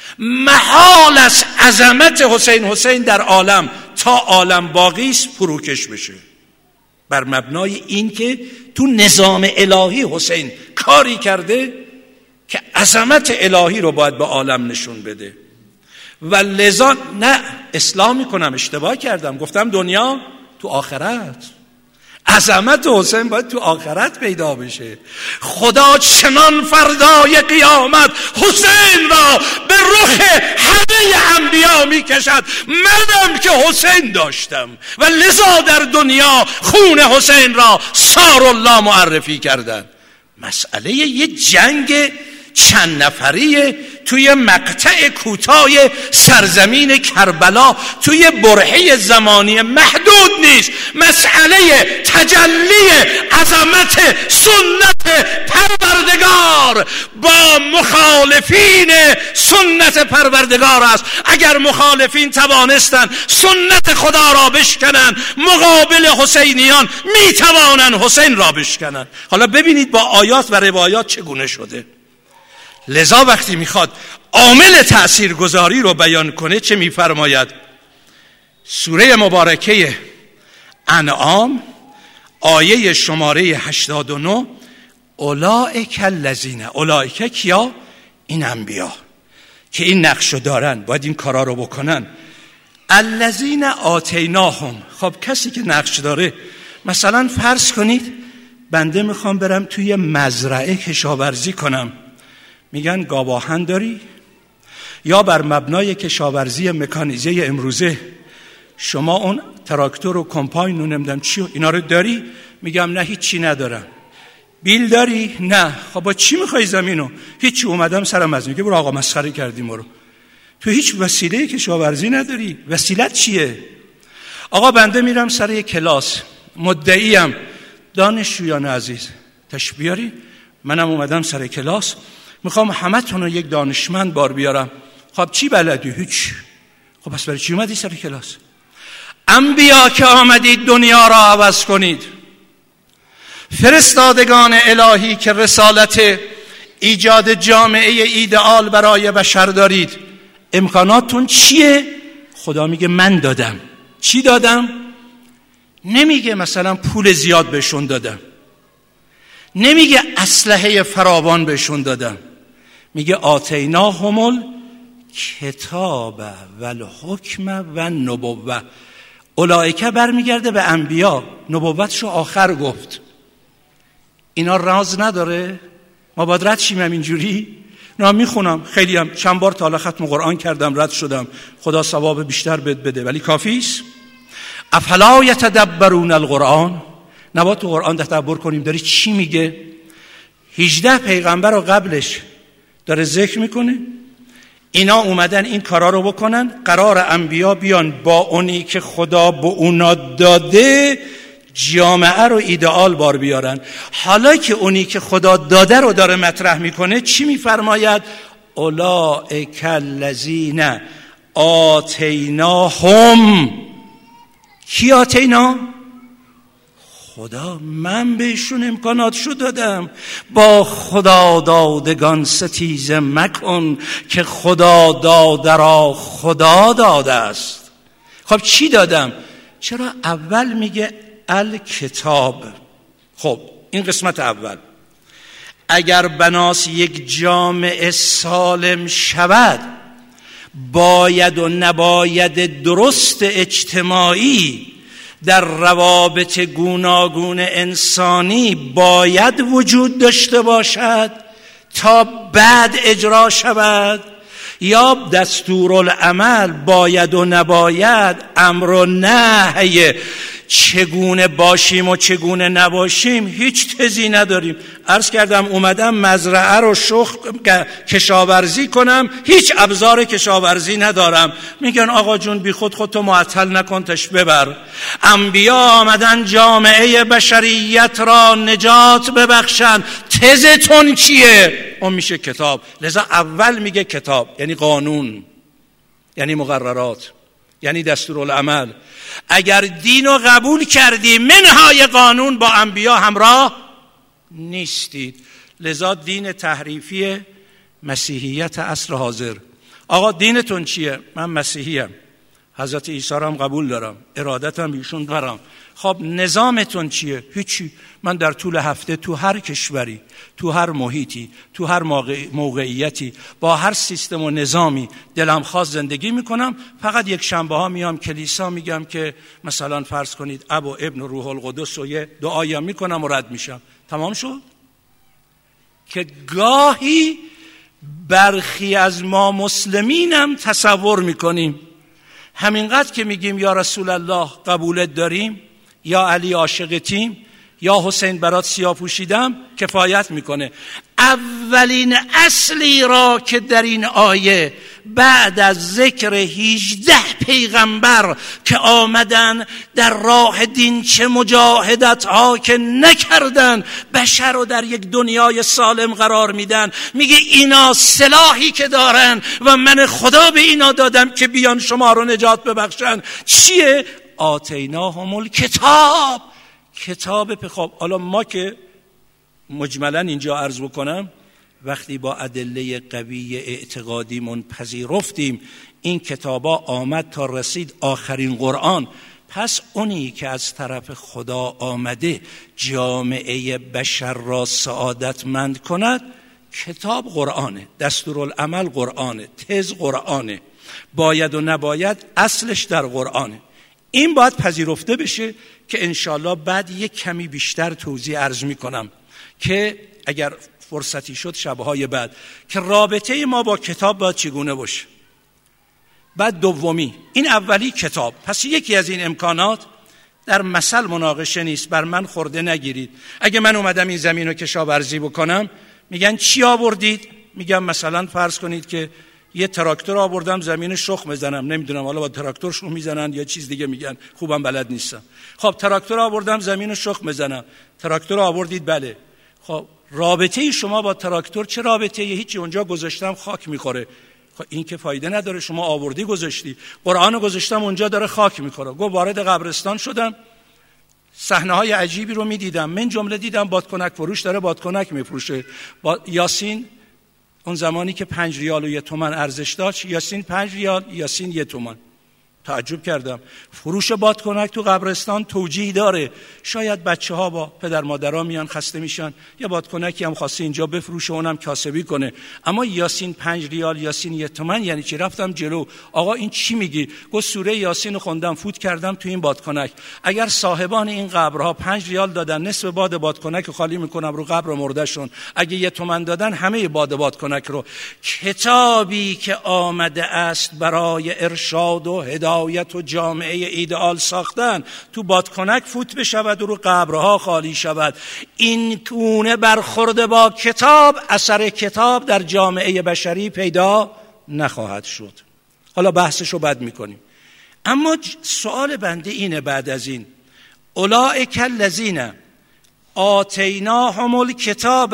S2: محال است عظمت حسین حسین در عالم تا عالم باقی است فروکش بشه، بر مبنای این که تو نظام الهی حسین کاری کرده که عظمت الهی رو باید به عالم نشون بده. و لذا نه اصلاح میکنم، اشتباه کردم، گفتم دنیا تو آخرت، عظمت حسین باید تو آخرت پیدا بشه. خدا چنان فردای قیامت حسین را به رخ همه انبیا میکشد، منم که حسین داشتم و لذا در دنیا خون حسین را سار الله معرفی کردن. مسئله یه جنگ چند نفریه توی مقطع کوتاه سرزمین کربلا، توی برهه زمانی محدود نیست. مسئله تجلی عظمت سنت پروردگار با مخالفین سنت پروردگار است. اگر مخالفین توانستن سنت خدا را بشکنن، مقابل حسینیان میتوانن حسین را بشکنن. حالا ببینید با آیات و روایات چگونه شده. لذا وقتی میخواد عامل تأثیرگذاری رو بیان کنه چه میفرماید؟ سوره مبارکه انعام آیه شماره هشتاد و نه، اولئک الذین، اولئک کیا؟ این انبیا که این نقشو دارن، باید این کارا رو بکنن. الذین آتیناهم، خب کسی که نقش داره، مثلا فرض کنید بنده میخوام برم توی مزرعه کشاورزی کنم، میگن گاواهن داری؟ یا بر مبنای کشاورزی مکانیزه امروزه شما اون تراکتور و کمپاین و نمیدونم چی و اینا رو داری؟ میگم نه هیچی ندارم. بیل داری؟ نه. خب با چی میخوای زمینو؟ هیچی. اومدم سرم از میگه برو آقا مسخره کردیم رو، تو هیچ وسیله کشاورزی نداری، وسیلت چیه؟ آقا بنده میرم سر یک کلاس، مدعیم دانشجویان عزیز تشریف بیاری، منم اومدم سر کلاس میخوام همه تون رو یک دانشمند بار بیارم. خب چی بلدی؟ هیچ. خب بس برای چی اومدی سر کلاس؟ انبیا که آمدید دنیا را عوض کنید، فرستادگان الهی که رسالت ایجاد جامعه ایدئال برای بشر دارید، امکاناتون چیه؟ خدا میگه من دادم. چی دادم؟ نمیگه مثلا پول زیاد بهشون دادم، نمیگه اسلحه فراوان بهشون دادم، میگه آتیناهم الکتاب و الحکم و النبوه. اولئک برمیگرده به انبیا، نبوتشو آخر گفت. اینا راز نداره؟ ما باید رد شیم اینجوری؟ نه میخونم، خیلی هم چند بار تا حالا ختم قرآن کردم رد شدم، خدا ثواب بیشتر بد بده، ولی کافیست؟ افلا یتدبرون القرآن، نباید تو قرآن تدبر کنیم داری چی میگه؟ هجده پیغمبر رو قبلش داره ذکر میکنه، اینا اومدن این کارا رو بکنن، قرار انبیا بیان با اونی که خدا به اونا داده جامعه رو ایدئال بار بیارن. حالا که اونی که خدا داده رو داره مطرح میکنه چی میفرماید؟ اولئک الذین آتیناهم. کی آتینا؟ خدا. من بهشون امکاناتشو دادم. با خدا دادگان ستیزه مکن که خدا داده را خدا داده است. خب چی دادم؟ چرا اول میگه الکتاب؟ خب این قسمت اول. اگر بناس یک جامعه سالم شود، باید و نباید درست اجتماعی در روابط گوناگون انسانی باید وجود داشته باشد تا بعد اجرا شود، یا دستورالعمل باید و نباید، امر و نهی، چگونه باشیم و چگونه نباشیم هیچ تزی نداریم. عرض کردم اومدم مزرعه رو شخ کشاورزی کنم، هیچ ابزار کشاورزی ندارم. میگن آقا جون بی خود خودتو معطل نکن، تش ببر. انبیا آمدن جامعه بشریت را نجات ببخشن، تزتون چیه؟ اون میشه کتاب. لذا اول میگه کتاب یعنی قانون، یعنی مقررات، یعنی دستورالعمل. اگر دین رو قبول کردی منهای قانون با انبیا همراه نیستید. لذا دین تحریفی مسیحیت عصر حاضر. آقا دینتون چیه؟ من مسیحیم، حضرت عیسی رو هم قبول دارم، ارادتم بیشون دارم. خب نظامتون چیه؟ هیچی. من در طول هفته تو هر کشوری، تو هر محیطی، تو هر موقعیتی، با هر سیستم و نظامی دلم خواست زندگی میکنم. فقط یک شنبه ها میام کلیسا، میگم که مثلا فرض کنید اب و ابن و روح القدس و یه دعایی میکنم و رد میشم. تمام شد؟ که گاهی برخی از ما مسلمینم تصور میکنیم همینقدر که میگیم یا رسول الله قبولت داریم، یا علی عاشقتیم، یا حسین برات سیاه پوشیدم، کفایت میکنه. اولین اصلی را که در این آیه بعد از ذکر هجده پیغمبر که آمدن در راه دین چه مجاهدت ها که نکردن، بشر رو در یک دنیای سالم قرار میدن، میگه اینا سلاحی که دارن و من خدا به اینا دادم که بیان شما رو نجات ببخشن. چیه؟ آتیناهم الکتاب. کتاب پخواب. حالا ما که مجملا اینجا عرض بکنم، وقتی با ادله قوی اعتقادیمون پذیرفتیم این کتابا آمد تا رسید آخرین قرآن، پس اونی که از طرف خدا آمده جامعه بشر را سعادتمند کند، کتاب قرآنه، دستورالعمل قرآنه، تز قرآنه، باید و نباید اصلش در قرآنه. این باید پذیرفته بشه که انشالله بعد یک کمی بیشتر توضیح عرض می کنم که اگر فرصتی شد شبهای بعد، که رابطه ما با کتاب باید چگونه باشه. بعد دومی، این اولی کتاب. پس یکی از این امکانات در مثل مناقشه نیست، بر من خورده نگیرید. اگه من اومدم این زمین رو کشاورزی بکنم، میگن چی آوردید؟ میگم مثلا فرض کنید که یه تراکتور آوردم زمین شخم بزنم، نمیدونم حالا با تراکتور شخم میزنن یا چیز دیگه میگن، خوبم بلد نیستم. خب تراکتور آوردم زمین شخم بزنم. تراکتور آوردید، بله. خب رابطه شما با تراکتور چه رابطه؟ هیچی. اونجا گذاشتم خاک میخوره. خب این که فایده نداره، شما آوردی گذاشتی. قرآن گذاشتم اونجا داره خاک میخوره. گفت وارد قبرستان شدم، صحنه های عجیبی رو میدیدم. من جمله دیدم بادکنک فروش داره بادکنک میفروشه. با یاسین اون زمانی که پنج ریال و یه تومن ارزش داشت، یاسین پنج ریال، یاسین یه تومن. تعجب کردم. فروش بادکنک تو قبرستان توجیه داره. شاید بچه ها با پدر مادرها میان خسته میشن، یه بادکنکی هم خواسته اینجا بفروشه اونم کاسبی کنه. اما یاسین پنج ریال، یاسین یه تومن یعنی چی؟ رفتم جلو. آقا این چی میگی؟ گفت سوره یاسین رو خوندم، فوت کردم تو این بادکنک. اگر صاحبان این قبرها پنج ریال دادن، نصف باد بادکنک رو خالی میکنم رو قبر مردهشون. اگه یه تومن دادن، همه باد بادکنک رو. کتابی که آمده است برای ارشاد و هدایت و جامعه ایدئال ساختن، تو بادکنک فوت بشود و رو قبرها خالی شود. این گونه برخورد با کتاب، اثر کتاب در جامعه بشری پیدا نخواهد شد. حالا بحثشو بعد میکنیم. اما سوال بنده اینه بعد از این، اولئک الذین آتیناهم الکتاب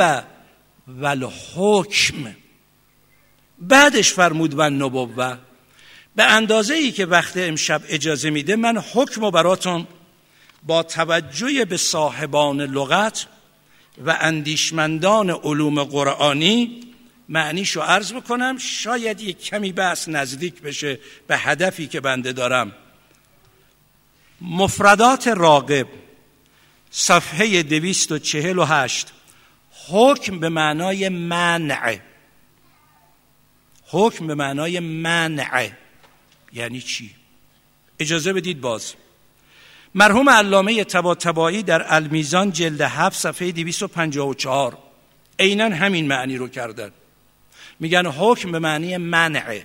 S2: والحکم، بعدش فرمود و النبوة، به اندازه ای که وقت امشب اجازه میده من حکم رو براتون با توجه به صاحبان لغت و اندیشمندان علوم قرآنی معنیشو عرض بکنم، شاید یک کمی بحث نزدیک بشه به هدفی که بنده دارم. مفردات راغب صفحه دویست و چهل و هشت، حکم به معنای منع. حکم به معنای منع یعنی چی؟ اجازه بدید باز. مرحوم علامه طباطبایی در المیزان جلد هفت صفحه دویست و پنجاه و چهار عیناً همین معنی رو کردن، میگن حکم به معنی منع.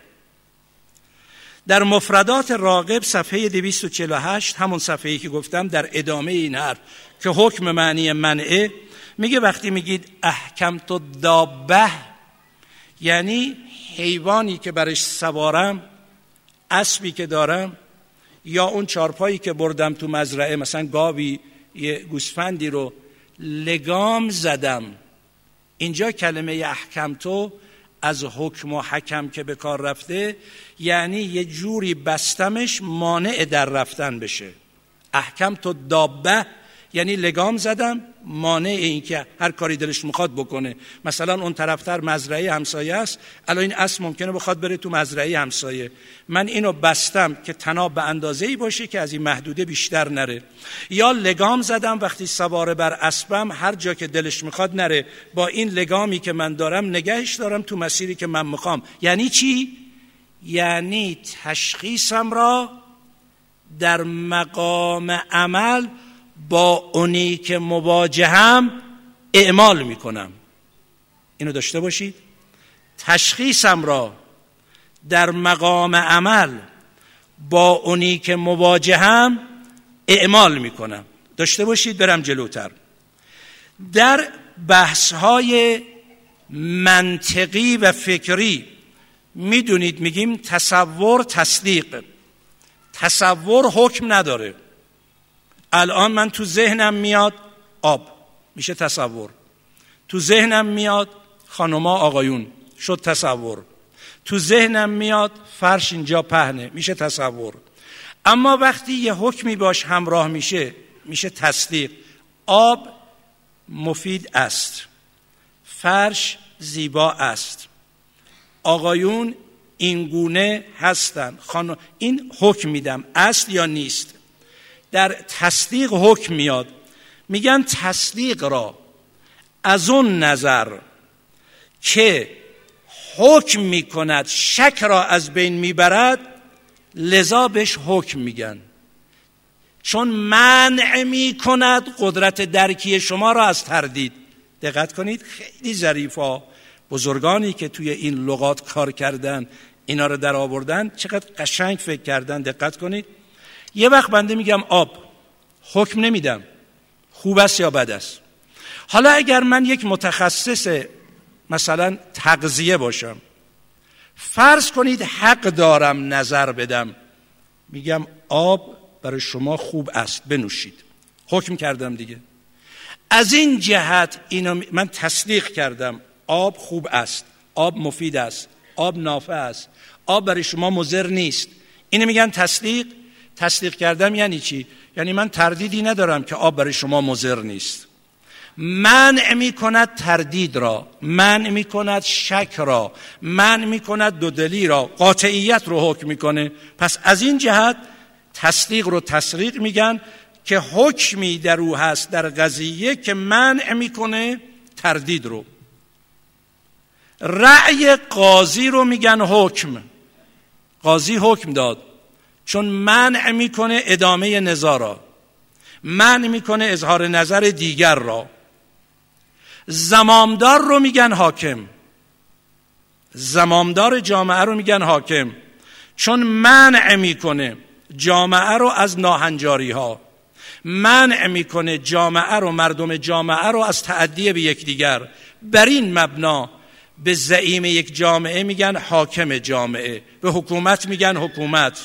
S2: در مفردات راغب صفحه دویست و چهل و هشت، همون صفحه‌ای که گفتم در ادامه این حرف که حکم معنی منعه، میگه وقتی میگید احکمت الدابه یعنی حیوانی که برش سوارم، اسبی که دارم، یا اون چارپایی که بردم تو مزرعه، مثلا گاوی یه گوسفندی رو لگام زدم. اینجا کلمه احکمتو از حکم و حکم که به کار رفته یعنی یه جوری بستمش مانع در رفتن بشه. احکمتو دابه یعنی لگام زدم، مانع این که هر کاری دلش میخواد بکنه. مثلا اون طرفتر مزرعه همسایه است، الان این اسب ممکنه بخواد بره تو مزرعه همسایه، من اینو بستم که تناب به اندازه‌ای باشه که از این محدوده بیشتر نره. یا لگام زدم وقتی سوار بر اسبم هر جا که دلش میخواد نره، با این لگامی که من دارم نگهش دارم تو مسیری که من میخوام. یعنی چی؟ یعنی تشخیصم را در مقام عمل با اونی که مواجهم اعمال میکنم. اینو داشته باشید، تشخیصم را در مقام عمل با اونی که مواجهم اعمال میکنم. داشته باشید. برم جلوتر. در بحث‌های منطقی و فکری میدونید میگیم تصور تصدیق. تصور حکم نداره. الان من تو ذهنم میاد آب، میشه تصور. تو ذهنم میاد خانوما آقایون، شد تصور. تو ذهنم میاد فرش اینجا پهنه، میشه تصور. اما وقتی یه حکمی باش همراه میشه میشه تصدیق. آب مفید است، فرش زیبا است، آقایون این گونه هستن، خانم این حکم میدم است یا نیست. در تصدیق حکم میاد. میگن تصدیق را از اون نظر که حکم میکند شک را از بین میبرد، لذا بهش حکم میگن. چون منع میکند قدرت درکی شما را از تردید. دقت کنید، خیلی ظریفا بزرگانی که توی این لغات کار کردن اینا رو در آوردن چقدر قشنگ فکر کردن. دقت کنید. یه وقت بنده میگم آب، حکم نمیدم خوب است یا بد است. حالا اگر من یک متخصص مثلا تغذیه باشم، فرض کنید حق دارم نظر بدم، میگم آب برای شما خوب است بنوشید، حکم کردم دیگه. از این جهت اینو من تصدیق کردم، آب خوب است، آب مفید است، آب نافع است، آب برای شما مضر نیست. اینو میگن تصدیق. تصدیق کردم یعنی چی؟ یعنی من تردیدی ندارم که آب برای شما مضر نیست. منع میکند تردید را، منع میکند شک را، منع میکند دودلی را، قاطعیت رو حکم میکنه. پس از این جهت تصدیق رو تصدیق میگن که حکمی در او هست در قضیه که منع میکنه تردید رو. رأی قاضی رو میگن حکم. قاضی حکم داد چون منع میکنه ادامه نزاع را، منع میکنه اظهار نظر دیگر را. زمامدار رو میگن حاکم. زمامدار جامعه رو میگن حاکم چون منع میکنه جامعه رو از ناهنجاری ها، منع میکنه جامعه رو، مردم جامعه رو از تعدی به یکدیگر. بر این مبنا به زعیم یک جامعه میگن حاکم جامعه، به حکومت میگن حکومت.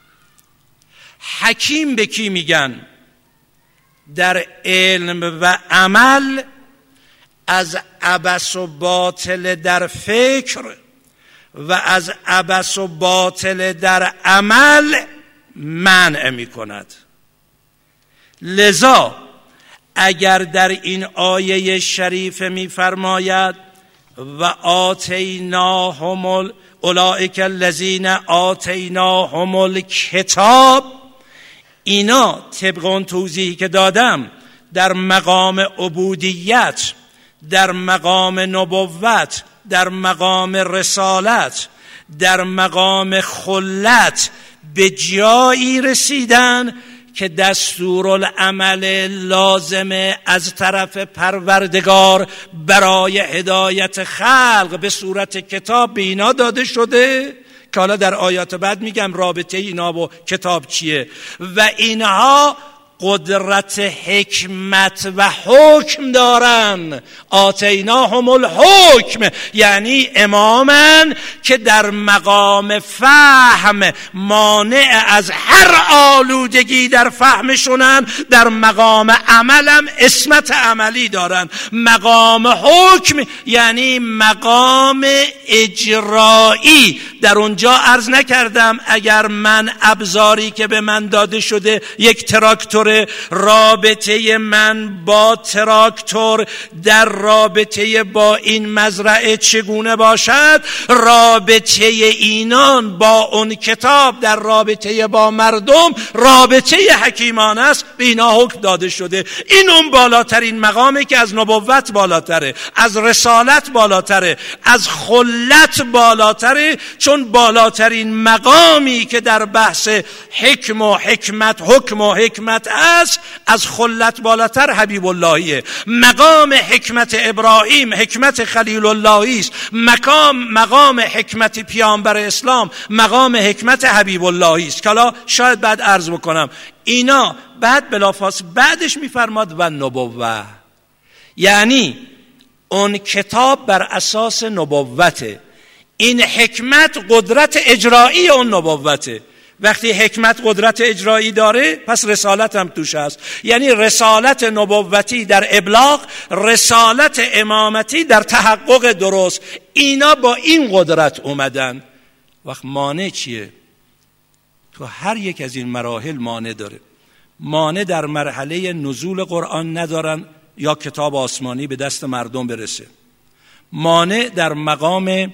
S2: حکیم به کی میگن؟ در علم و عمل از عبث و باطل در فکر و از عبث و باطل در عمل منع می کند. لذا اگر در این آیه شریفه می فرماید و آتیناهم اولئک الذین آتیناهم الکتاب، اینا طبق اون توضیحی که دادم در مقام عبودیت، در مقام نبوت، در مقام رسالت، در مقام خلت به جایی رسیدن که دستورالعمل لازم از طرف پروردگار برای هدایت خلق به صورت کتاب به اینا داده شده که حالا در آیات بعد میگم رابطه اینا با کتاب چیه. و اینها قدرت حکمت و حکم دارن. آتیناهم الحکم یعنی امامن که در مقام فهم مانع از هر آلودگی در فهمشونن، در مقام عملم عصمت عملی دارن. مقام حکم یعنی مقام اجرایی. در اونجا عرض نکردم اگر من ابزاری که به من داده شده یک تراکتور، رابطه من با تراکتور در رابطه با این مزرعه چگونه باشد، رابطه اینان با اون کتاب در رابطه با مردم رابطه حکیمانه است. به اینا حکم داده شده. این اون بالاترین مقامی که از نبوت بالاتره، از رسالت بالاتره، از خلت بالاتره، چون بالاترین مقامی که در بحث حکم و حکمت حکم و حکمت است از خلت بالاتر حبیب اللهیه. مقام حکمت ابراهیم حکمت خلیل اللهی است. مقام مقام حکمت پیامبر اسلام مقام حکمت حبیب اللهی است. حالا شاید بعد عرض بکنم اینا بعد بلافاصله بعدش میفرماد و نبوه، یعنی اون کتاب بر اساس نبوته، این حکمت قدرت اجرایی اون نبوته. وقتی حکمت قدرت اجرایی داره پس رسالت هم توش هست، یعنی رسالت نبوتی در ابلاغ، رسالت امامتی در تحقق درست. اینا با این قدرت اومدن. وقت مانع چیه؟ تو هر یک از این مراحل مانع داره. مانع در مرحله نزول قرآن ندارن یا کتاب آسمانی به دست مردم برسه. مانع در مقام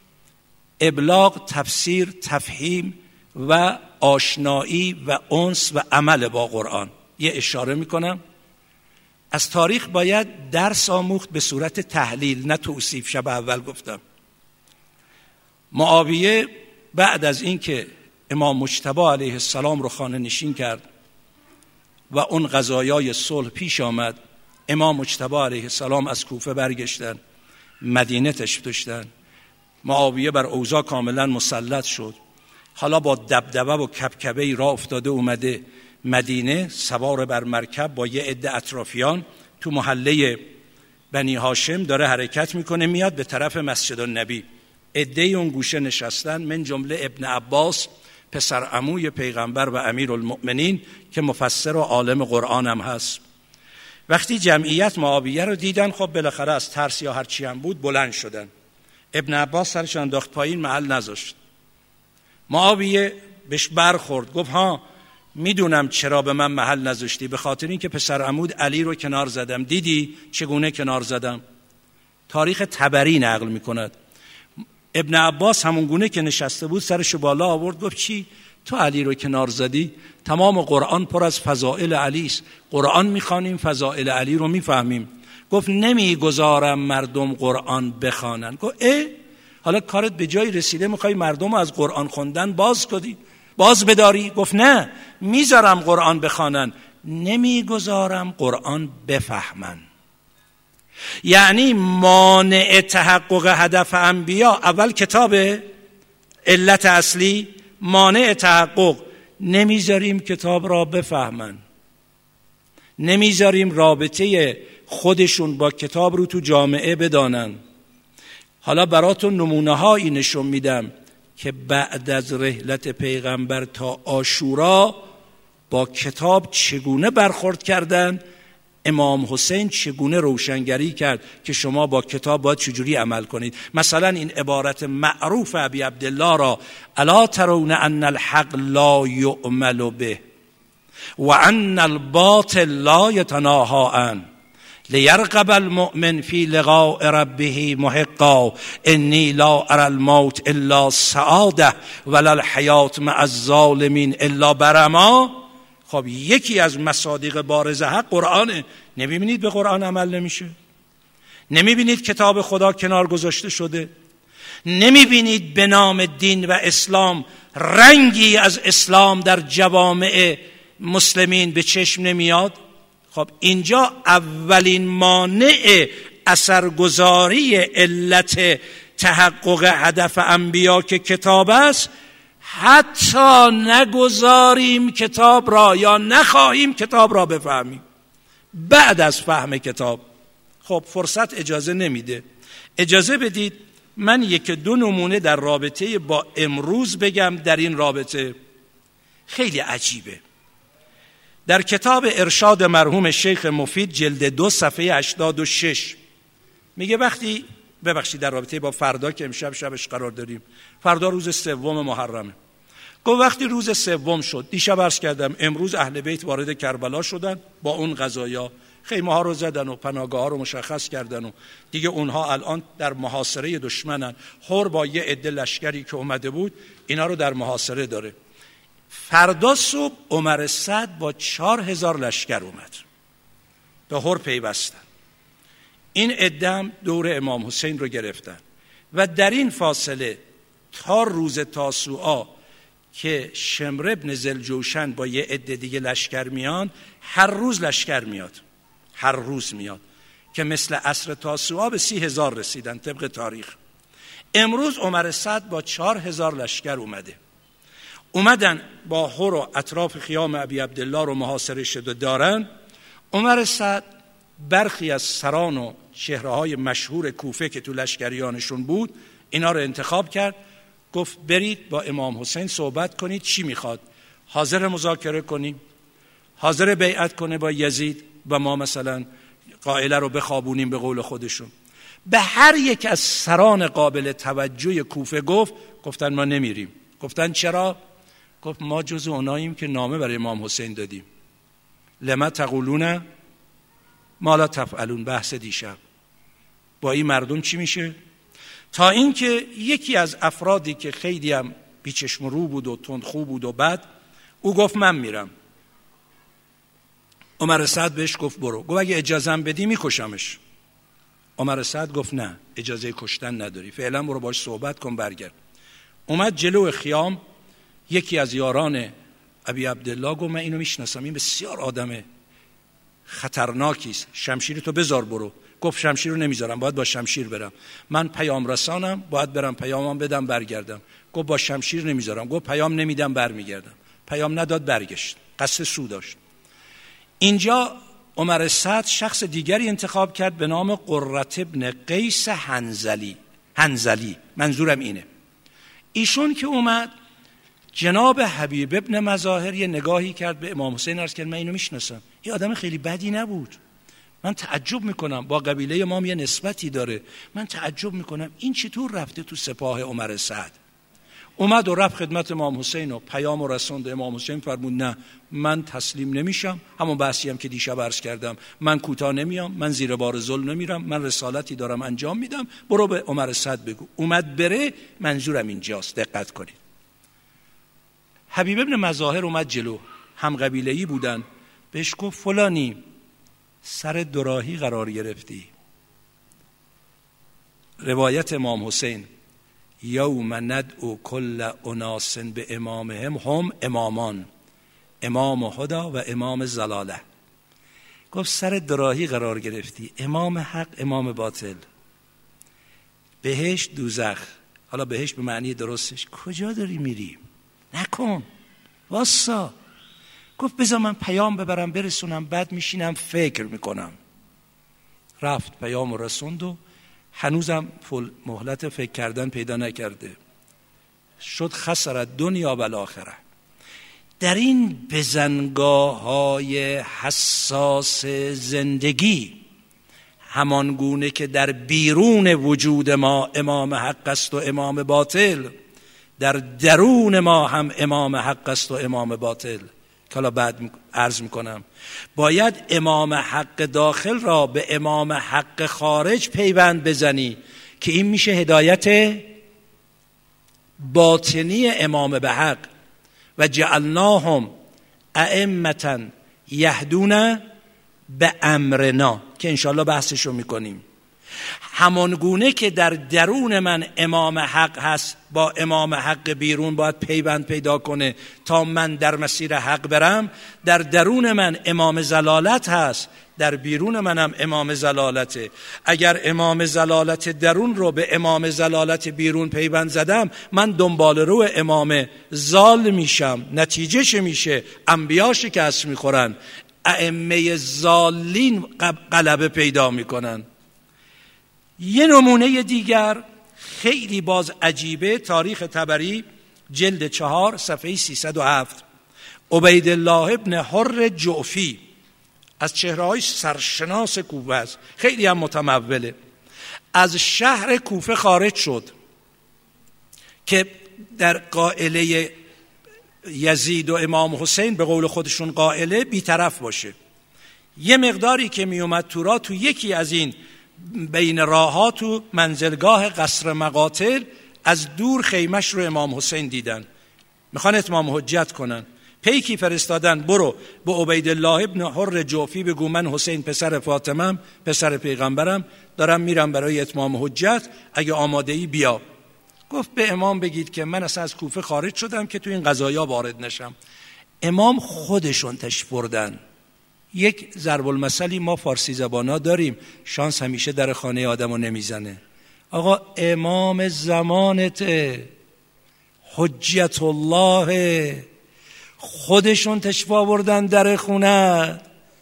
S2: ابلاغ، تفسیر، تفهیم و آشنایی و انس و عمل با قرآن. یه اشاره میکنم از تاریخ باید درس آموخت به صورت تحلیل نه توصیف. شب اول گفتم معاویه بعد از اینکه امام مجتبی علیه السلام رو خانه نشین کرد و اون قضایای صلح پیش آمد، امام مجتبی علیه السلام از کوفه برگشتن، مدینه تشریف داشتن. معاویه بر اوضاع کاملا مسلط شد. حالا با دبدبه و کبکبه راه افتاده اومده مدینه، سوار بر مرکب با یه عده اطرافیان تو محله بنی هاشم داره حرکت میکنه، میاد به طرف مسجد النبی. عده اون گوشه نشستن، من جمله ابن عباس پسر عموی پیغمبر و امیرالمؤمنین که مفسر و عالم قرآن هم هست. وقتی جمعیت معاویه رو دیدن خب بالاخره از ترس یا هرچی هم بود بلند شدن. ابن عباس سرش انداخت پایین، محل نذاشت. معاویه بهش برخورد، گفت ها میدونم چرا به من محل نذاشتی، به خاطر این که پسر عمود علی رو کنار زدم. دیدی چگونه کنار زدم؟ تاریخ طبری نقل میکند. ابن عباس همون گونه که نشسته بود سرشو بالا آورد، گفت چی؟ تو علی رو کنار زدی؟ تمام قرآن پر از فضائل علی است. قرآن میخوانیم فضائل علی رو میفهمیم. گفت نمیگذارم مردم قرآن بخوانن. گفت اه حالا کارت به جایی رسیده میخوای مردم از قرآن خوندن باز کنی، باز بداری؟ گفت نه میذارم قرآن بخوانن، نمیگذارم قرآن بفهمن. یعنی مانع تحقق هدف انبیا اول کتابه، علت اصلی مانع تحقق، نمیذاریم کتاب را بفهمن، نمیذاریم رابطه خودشون با کتاب رو تو جامعه بدانن. حالا براتون نمونه هایی نشون میدم که بعد از رحلت پیغمبر تا عاشورا با کتاب چگونه برخورد کردن، امام حسین چگونه روشنگری کرد که شما با کتاب باید چجوری عمل کنید. مثلا این عبارت معروف ابی عبدالله را الا ترون ان الحق لا یعمل به و ان الباطل لا یتناهی عنه لیرغب المؤمن فی لقاء ربه محقا انی لا اری الموت الا سعاده ولا الحیات مع الظالمین الا برما. خب یکی از مصادیق بارز حق قرآنه. نمیبینید به قرآن عمل نمیشه؟ نمیبینید کتاب خدا کنار گذاشته شده؟ نمیبینید به نام دین و اسلام رنگی از اسلام در جوامع مسلمین به چشم نمیاد؟ خب اینجا اولین مانع اثرگذاری علت تحقق هدف انبیا که کتاب است، حتی نگذاریم کتاب را یا نخواهیم کتاب را بفهمیم بعد از فهم کتاب. خب فرصت اجازه نمیده. اجازه بدید من یک دو نمونه در رابطه با امروز بگم. در این رابطه خیلی عجیبه. در کتاب ارشاد مرحوم شیخ مفید جلد دو صفحه هشتاد و شش میگه وقتی ببخشید در رابطه با فردا که امشب شبش قرار داریم، فردا روز سوم محرمه، گفت وقتی روز سوم شد، دیشب عرض کردم امروز اهل بیت وارد کربلا شدن با اون قضایا، خیمه ها رو زدن و پناهگاه ها رو مشخص کردن و دیگه اونها الان در محاصره دشمنن. هر با یه عده لشکری که اومده بود اینا رو در محاصره داره. فردا صبح عمر سعد با چهار هزار لشکر اومد به هر پیوستن. این عده هم دور امام حسین رو گرفتن و در این فاصله تا روز تاسوعا که شمر ابن ذوالجوشن با یه عده دیگه لشکر میان، هر روز لشکر میاد، هر روز میاد که مثل عصر تاسوعا به سی هزار رسیدن طبق تاریخ. امروز عمر سعد با چهار هزار لشکر اومده. اومدن با هر و اطراف خیام ابی عبدالله رو محاصره شده دارن. عمر سعد برخی از سران و چهره‌های مشهور کوفه که تو لشکریانشون بود اینا رو انتخاب کرد، گفت برید با امام حسین صحبت کنید، چی میخواد؟ حاضر مذاکره کنیم؟ حاضر بیعت کنه با یزید و ما مثلا قائله رو بخوابونیم به قول خودشون؟ به هر یک از سران قابل توجه کوفه گفت گفتن ما نمیریم. گفتن چرا؟ گفت ما جز اوناییم که نامه برای امام حسین دادیم. لما تقولون ما لا تفعلون. بحث دیشب با این مردم چی میشه؟ تا اینکه یکی از افرادی که خیلی هم بیچشم رو بود و تندخو بود و بد، او گفت من میرم. عمر سعد بهش گفت برو. گفت اگه اجازه بدی میکشمش. عمر سعد گفت نه، اجازه کشتن نداری، فعلا برو باش صحبت کن برگرد. اومد جلو خیام، یکی از یاران ابی عبدالله گفت من اینو میشناسم، این بسیار آدم خطرناکی است، شمشیر تو بذار برو. گفت شمشیر رو نمیذارم، باید با شمشیر برم، من پیام رسانم، باید برم پیامم بدم برگردم. گفت با شمشیر نمیذارم. گفت پیام نمیدم برمیگردم. پیام نداد برگشت، قصد سو داشت. اینجا عمر سعد شخص دیگری انتخاب کرد به نام قرة ابن قیس حنظلی. حنظلی منظورم اینه. ایشون که اومد، جناب حبیب ابن مظاهر یه نگاهی کرد به امام حسین، عرض کرد من اینو میشناسم، این آدم خیلی بدی نبود، من تعجب میکنم با قبیله ما یه نسبتی داره، من تعجب میکنم این چطور رفته تو سپاه عمر سعد. اومد و رفت خدمت امام حسین و پیام و رسوند. امام حسین فرمود نه، من تسلیم نمیشم، همون بحثی هم که دیشب عرض کردم، من کوتاه نمیام، من زیر بار ظلم نمیرم، من رسالتی دارم انجام میدم، برو به عمر سعد بگو. اومد بره، منظورم اینجاست، دقت کنید. حبیب ابن مظاهر اومد جلو، هم قبیله‌ای بودن، بهش گفت فلانی سر دوراهی قرار گرفتی. روایت امام حسین یوم ندعو کل اناس به امامهم هم امامان، امام هدا و امام زلاله. گفت سر دوراهی قرار گرفتی، امام حق امام باطل، بهشت دوزخ. حالا بهشت به معنی درستش کجا داری میری؟ نکن، واسا. گفت بذار من پیام ببرم برسونم، بعد میشینم فکر میکنم. رفت پیام و رسوند و هنوزم مهلت فکر کردن پیدا نکرده. شد خسرت دنیا و الاخره. در این بزنگاه های حساس زندگی، همان گونه که در بیرون وجود ما امام حق است و امام باطل، در درون ما هم امام حق است و امام باطل. که حالا بعد عرض میکنم باید امام حق داخل را به امام حق خارج پیوند بزنی که این میشه هدایت باطنی امام به حق. و جعلناهم ائمة یهدون به امرنا که انشاءالله بحثشو میکنیم. همان گونه که در درون من امام حق هست، با امام حق بیرون باید پیوند پیدا کنه تا من در مسیر حق برم. در درون من امام زلالت هست، در بیرون منم امام زلالته. اگر امام زلالت درون رو به امام زلالت بیرون پیوند زدم، من دنبال رو امام زال میشم. نتیجهش میشه انبیا شکست میخورن، ائمه زالین غلبه پیدا میکنن. یه نمونه دیگر خیلی باز عجیبه، تاریخ طبری جلد چهار صفحه سیصد و هفت. عبیدالله ابن حر جعفی از چهره‌های سرشناس کوفه است، خیلی هم متموله. از شهر کوفه خارج شد که در قائله یزید و امام حسین به قول خودشون قائله بی‌طرف باشه. یه مقداری که می اومد تو راه، تو یکی از این بین راه‌ها تو منزلگاه قصر مقاتل از دور خیمش رو امام حسین دیدن، میخوان اتمام حجت کنن. پیکی فرستادن برو به عبیدالله ابن حر جعفی بگو من حسین پسر فاطمه‌ام، پسر پیغمبرم، دارم میرم برای اتمام حجت، اگه آماده ای بیا. گفت به امام بگید که من اصلا از کوفه خارج شدم که تو این قضایا وارد نشم. امام خودشون تشریف بردن. یک ضرب المثلی ما فارسی زبانا داریم، شانس همیشه در خانه آدمو نمیزنه. آقا امام زمانته، حجت الله، خودشون تشریف آوردن در خونه.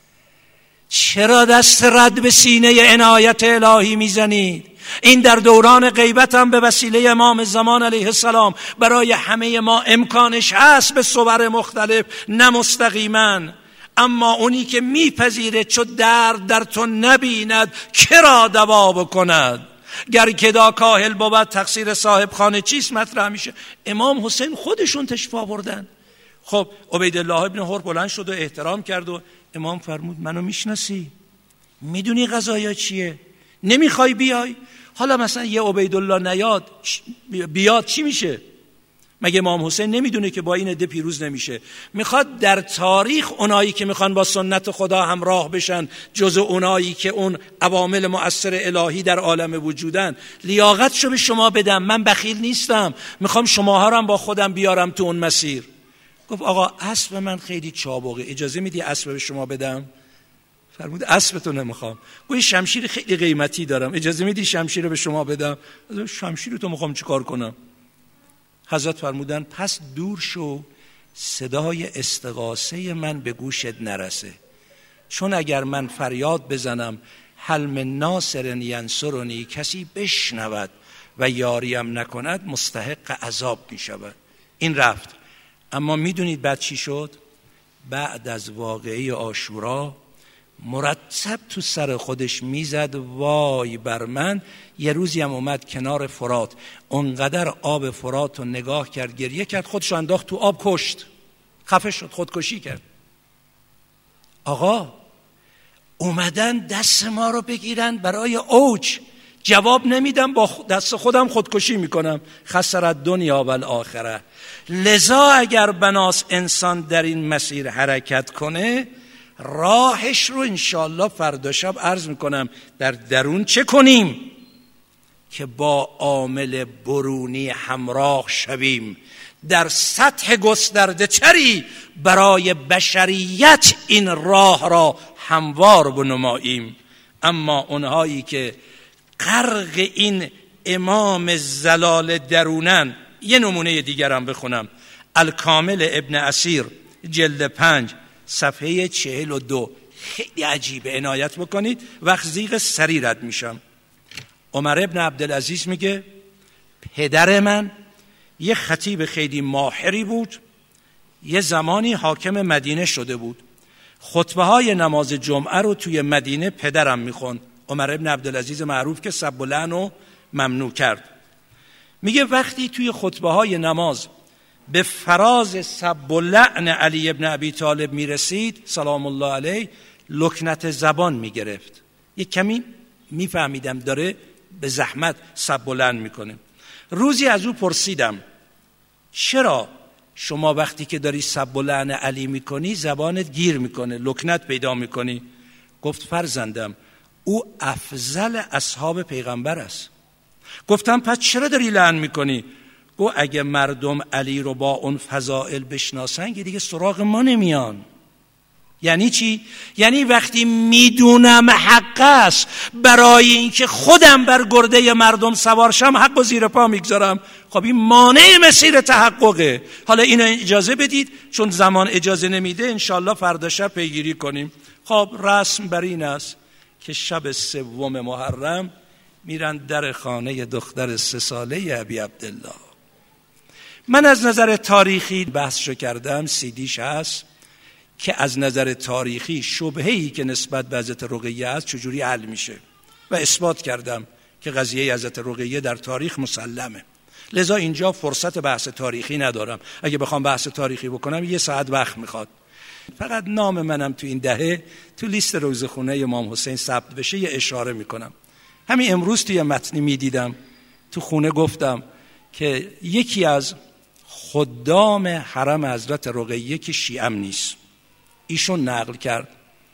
S2: چرا دست رد به سینه عنایت الهی میزنید؟ این در دوران غیبت هم به وسیله امام زمان علیه السلام برای همه ما امکانش هست به صور مختلف، نه مستقیما. اما اونی که میپذیره چو درد در تو نبیند کرا دوا بکند، گر کدا کاهل بود تقصیر صاحب خانه چیست مطرح میشه. امام حسین خودشون تشریف آوردن. خب عبیدالله ابن حر بلند شد و احترام کرد و امام فرمود منو میشناسی؟ میدونی قضایا چیه؟ نمیخوای بیای؟ حالا مثلا یه عبیدالله نیاد بیاد چی میشه؟ مگه امام حسین نمیدونه که با این عده پیروز نمیشه؟ میخواد در تاریخ اونایی که میخوان با سنت خدا همراه بشن، جز اونایی که اون عوامل مؤثر الهی در عالم وجودن، لیاقتشو به شما بدم. من بخیل نیستم، میخوام شماها رو هم با خودم بیارم تو اون مسیر. گفت آقا اسب من خیلی چابقه، اجازه میدی اسب به شما بدم؟ فرمود اسبتو نمیخوام. گوی شمشیر خیلی قیمتی دارم، اجازه میدی شمشیر رو به شما بدم؟ شمشیر تو میخوام چیکار کنم؟ حضرت فرمودن پس دور شو، صدای استغاثه من به گوشت نرسه، چون اگر من فریاد بزنم هل من ناصر ینصرنی، کسی بشنود و یاریم نکند مستحق عذاب میشود. این رفت. اما میدونید بعد چی شد؟ بعد از واقعه عاشورا مرتب تو سر خودش میزد وای بر من. یه روزی هم اومد کنار فرات، اونقدر آب فرات رو نگاه کرد، گریه کرد، خودش انداخت تو آب، کشت، خفه شد، خودکشی کرد. آقا اومدن دست ما رو بگیرن برای اوج، جواب نمیدم، با دست خودم خودکشی میکنم. خسرت دنیا و الاخره. لذا اگر بناس انسان در این مسیر حرکت کنه، راهش رو انشالله فردا شب عرض میکنم در درون چه کنیم که با عامل برونی همراه شویم، در سطح گسترده تری برای بشریت این راه را هموار بنماییم. اما اونهایی که غرق این امام زلال درونن، یه نمونه دیگرم بخونم. الکامل ابن اسیر جلد پنج صفحه چهل و دو، خیلی عجیبه، عنایت بکنید، وقت زیغ سری رد میشم. عمر ابن عبدالعزیز میگه پدر من یه خطیب خیلی ماهری بود، یه زمانی حاکم مدینه شده بود، خطبه های نماز جمعه رو توی مدینه پدرم میخوند. عمر ابن عبدالعزیز معروف که سب و لعن رو ممنوع کرد. میگه وقتی توی خطبه های نماز به فراز سب و لعن علی ابن ابی طالب میرسید سلام الله علیه، لکنت زبان میگرفت. یک کمی میفهمیدم داره به زحمت سب و لعن میکنه. روزی از او پرسیدم چرا شما وقتی که داری سب و لعن علی میکنی زبانت گیر میکنه، لکنت پیدا میکنی؟ گفت فرزندم او افضل اصحاب پیغمبر است. گفتم پس چرا داری لعن میکنی؟ گفت اگه مردم علی رو با اون فضائل بشناسن که دیگه سراغ ما نمیان. یعنی چی؟ یعنی وقتی میدونم حق است، برای اینکه خودم بر گرده مردم سوار شم حق و زیر پا میگذارم. خب این مانع مسیر تحققه. حالا اینو اجازه بدید، چون زمان اجازه نمیده انشالله فردا شب پیگیری کنیم. خب رسم بر این است که شب سوم محرم میرن در خانه دختر سه ساله ابی عبدالله. من از نظر تاریخی بحثشو کردم، سیدیش هست که از نظر تاریخی شبهه‌ای که نسبت به حضرت رقیه است چجوری حل میشه و اثبات کردم که قضیه حضرت رقیه در تاریخ مسلمه. لذا اینجا فرصت بحث تاریخی ندارم. اگه بخوام بحث تاریخی بکنم یه ساعت وقت میخواد. فقط نام منم تو این دهه تو لیست روزخونه امام حسین ثبت بشه یه اشاره میکنم. همین امروز توی متنی میدیدم تو خونه گفتم که یکی از خدام حرم حضرت رقیه که شیعم نیست، ایشون نقل کرد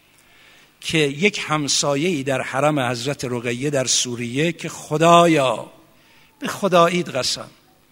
S2: که یک همسایه‌ای در حرم حضرت رقیه در سوریه که خدایا به خداییت قسم،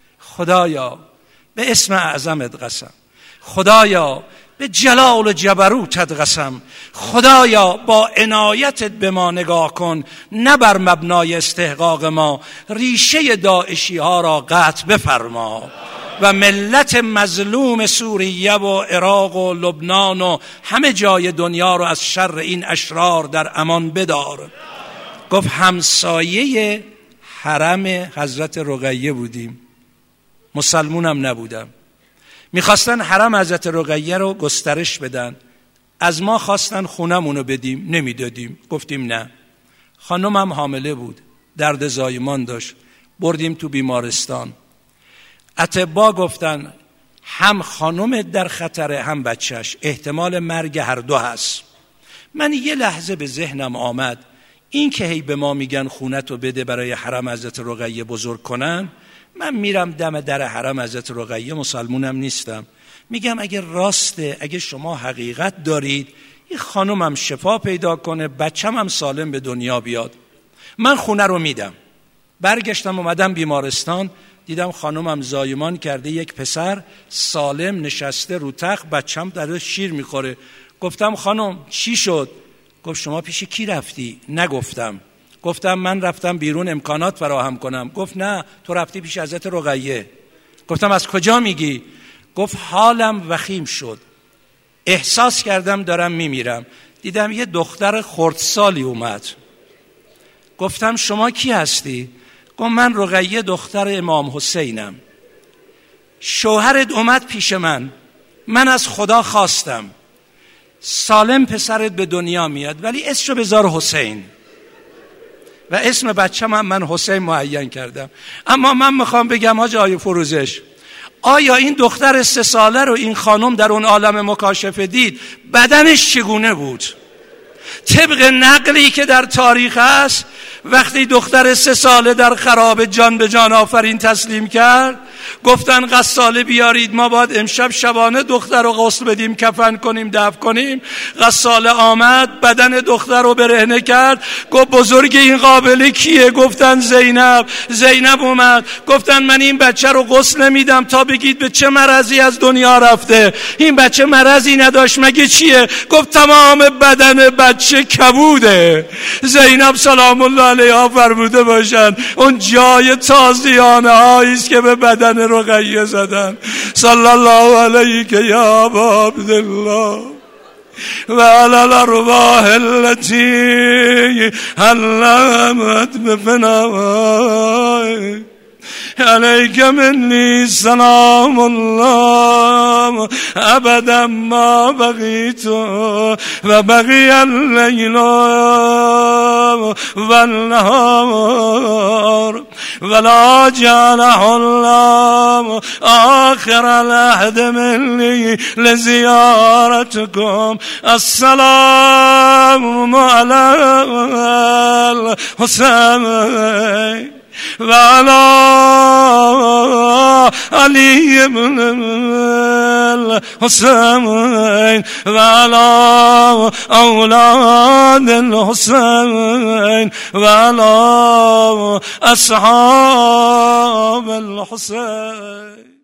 S2: خدایا به اسم اعظمت قسم، خدایا به جلال و جبروتت قسم، خدایا با عنایتت به ما نگاه کن، نه بر مبنای استحقاق ما ریشه داعشی ها را قطع بفرما و ملت مظلوم سوریه و عراق و لبنان و همه جای دنیا رو از شر این اشرار در امان بدار. گفت همسایه حرم حضرت رقیه بودیم، مسلمونم نبودم. میخواستن حرم حضرت رقیه رو گسترش بدن، از ما خواستن خونمونو بدیم، نمیدادیم. گفتیم نه. خانمم حامله بود، درد زایمان داشت، بردیم تو بیمارستان. اطباء گفتن هم خانم در خطره هم بچهش، احتمال مرگ هر دو هست. من یه لحظه به ذهنم آمد این که هی به ما میگن خونتو بده برای حرم حضرت رقیه بزرگ کنن، من میرم دم در حرم حضرت رقیه، مسلمونم نیستم، میگم اگه راسته، اگه شما حقیقت دارید این خانمم شفا پیدا کنه، بچم هم سالم به دنیا بیاد، من خونه رو میدم. برگشتم اومدم بیمارستان، دیدم خانمم زایمان کرده، یک پسر سالم نشسته رو تخت، بچم داره شیر میخوره. گفتم خانم چی شد؟ گفت شما پیش کی رفتی؟ نگفتم. گفتم من رفتم بیرون امکانات فراهم کنم. گفت نه تو رفتی پیش حضرت رقیه. گفتم از کجا میگی؟ گفت حالم وخیم شد، احساس کردم دارم میمیرم، دیدم یه دختر خردسالی اومد. گفتم شما کی هستی؟ گفت من رقیه دختر امام حسینم، شوهرت اومد پیش من، من از خدا خواستم سالم پسرت به دنیا میاد ولی اسمشو بذار حسین و اسم بچه‌م هم من حسین معین کردم. اما من میخوام بگم حاج آقای فروزش، آیا این دختر سه ساله رو این خانم در اون عالم مکاشفه دید، بدنش چگونه بود؟ طبق نقلی که در تاریخ است وقتی دختر سه ساله در خراب جان به جان آفرین تسلیم کرد، گفتن غساله بیارید، ما باید امشب شبانه دختر رو غسل بدیم، کفن کنیم، دفن کنیم. غساله آمد، بدن دختر رو برهنه کرد، گفت بزرگ این قابله کیه؟ گفتن زینب. زینب اومد، گفتن من این بچه رو غسل نمیدم تا بگید به چه مرضی از دنیا رفته. این بچه مرضی نداشت مگه چیه؟ گفت تمام بدن بچه کبوده. زینب سلام الله علیها فرموده باشن اون جای تازیانه هایی است که به بدن رقیه زدن. صلی الله علیک یا ابا عبدالله. وعلى الأرواح التي هلمت بفنائك عليك مني سلام الله أبدا ما بغيت وبغي الليل والنهار ولا جعله الله آخر العهد مني لزيارتكم. السلام على الحسين وعلى علي بن الحسين وعلى أولاد الحسين وعلى أصحاب الحسين.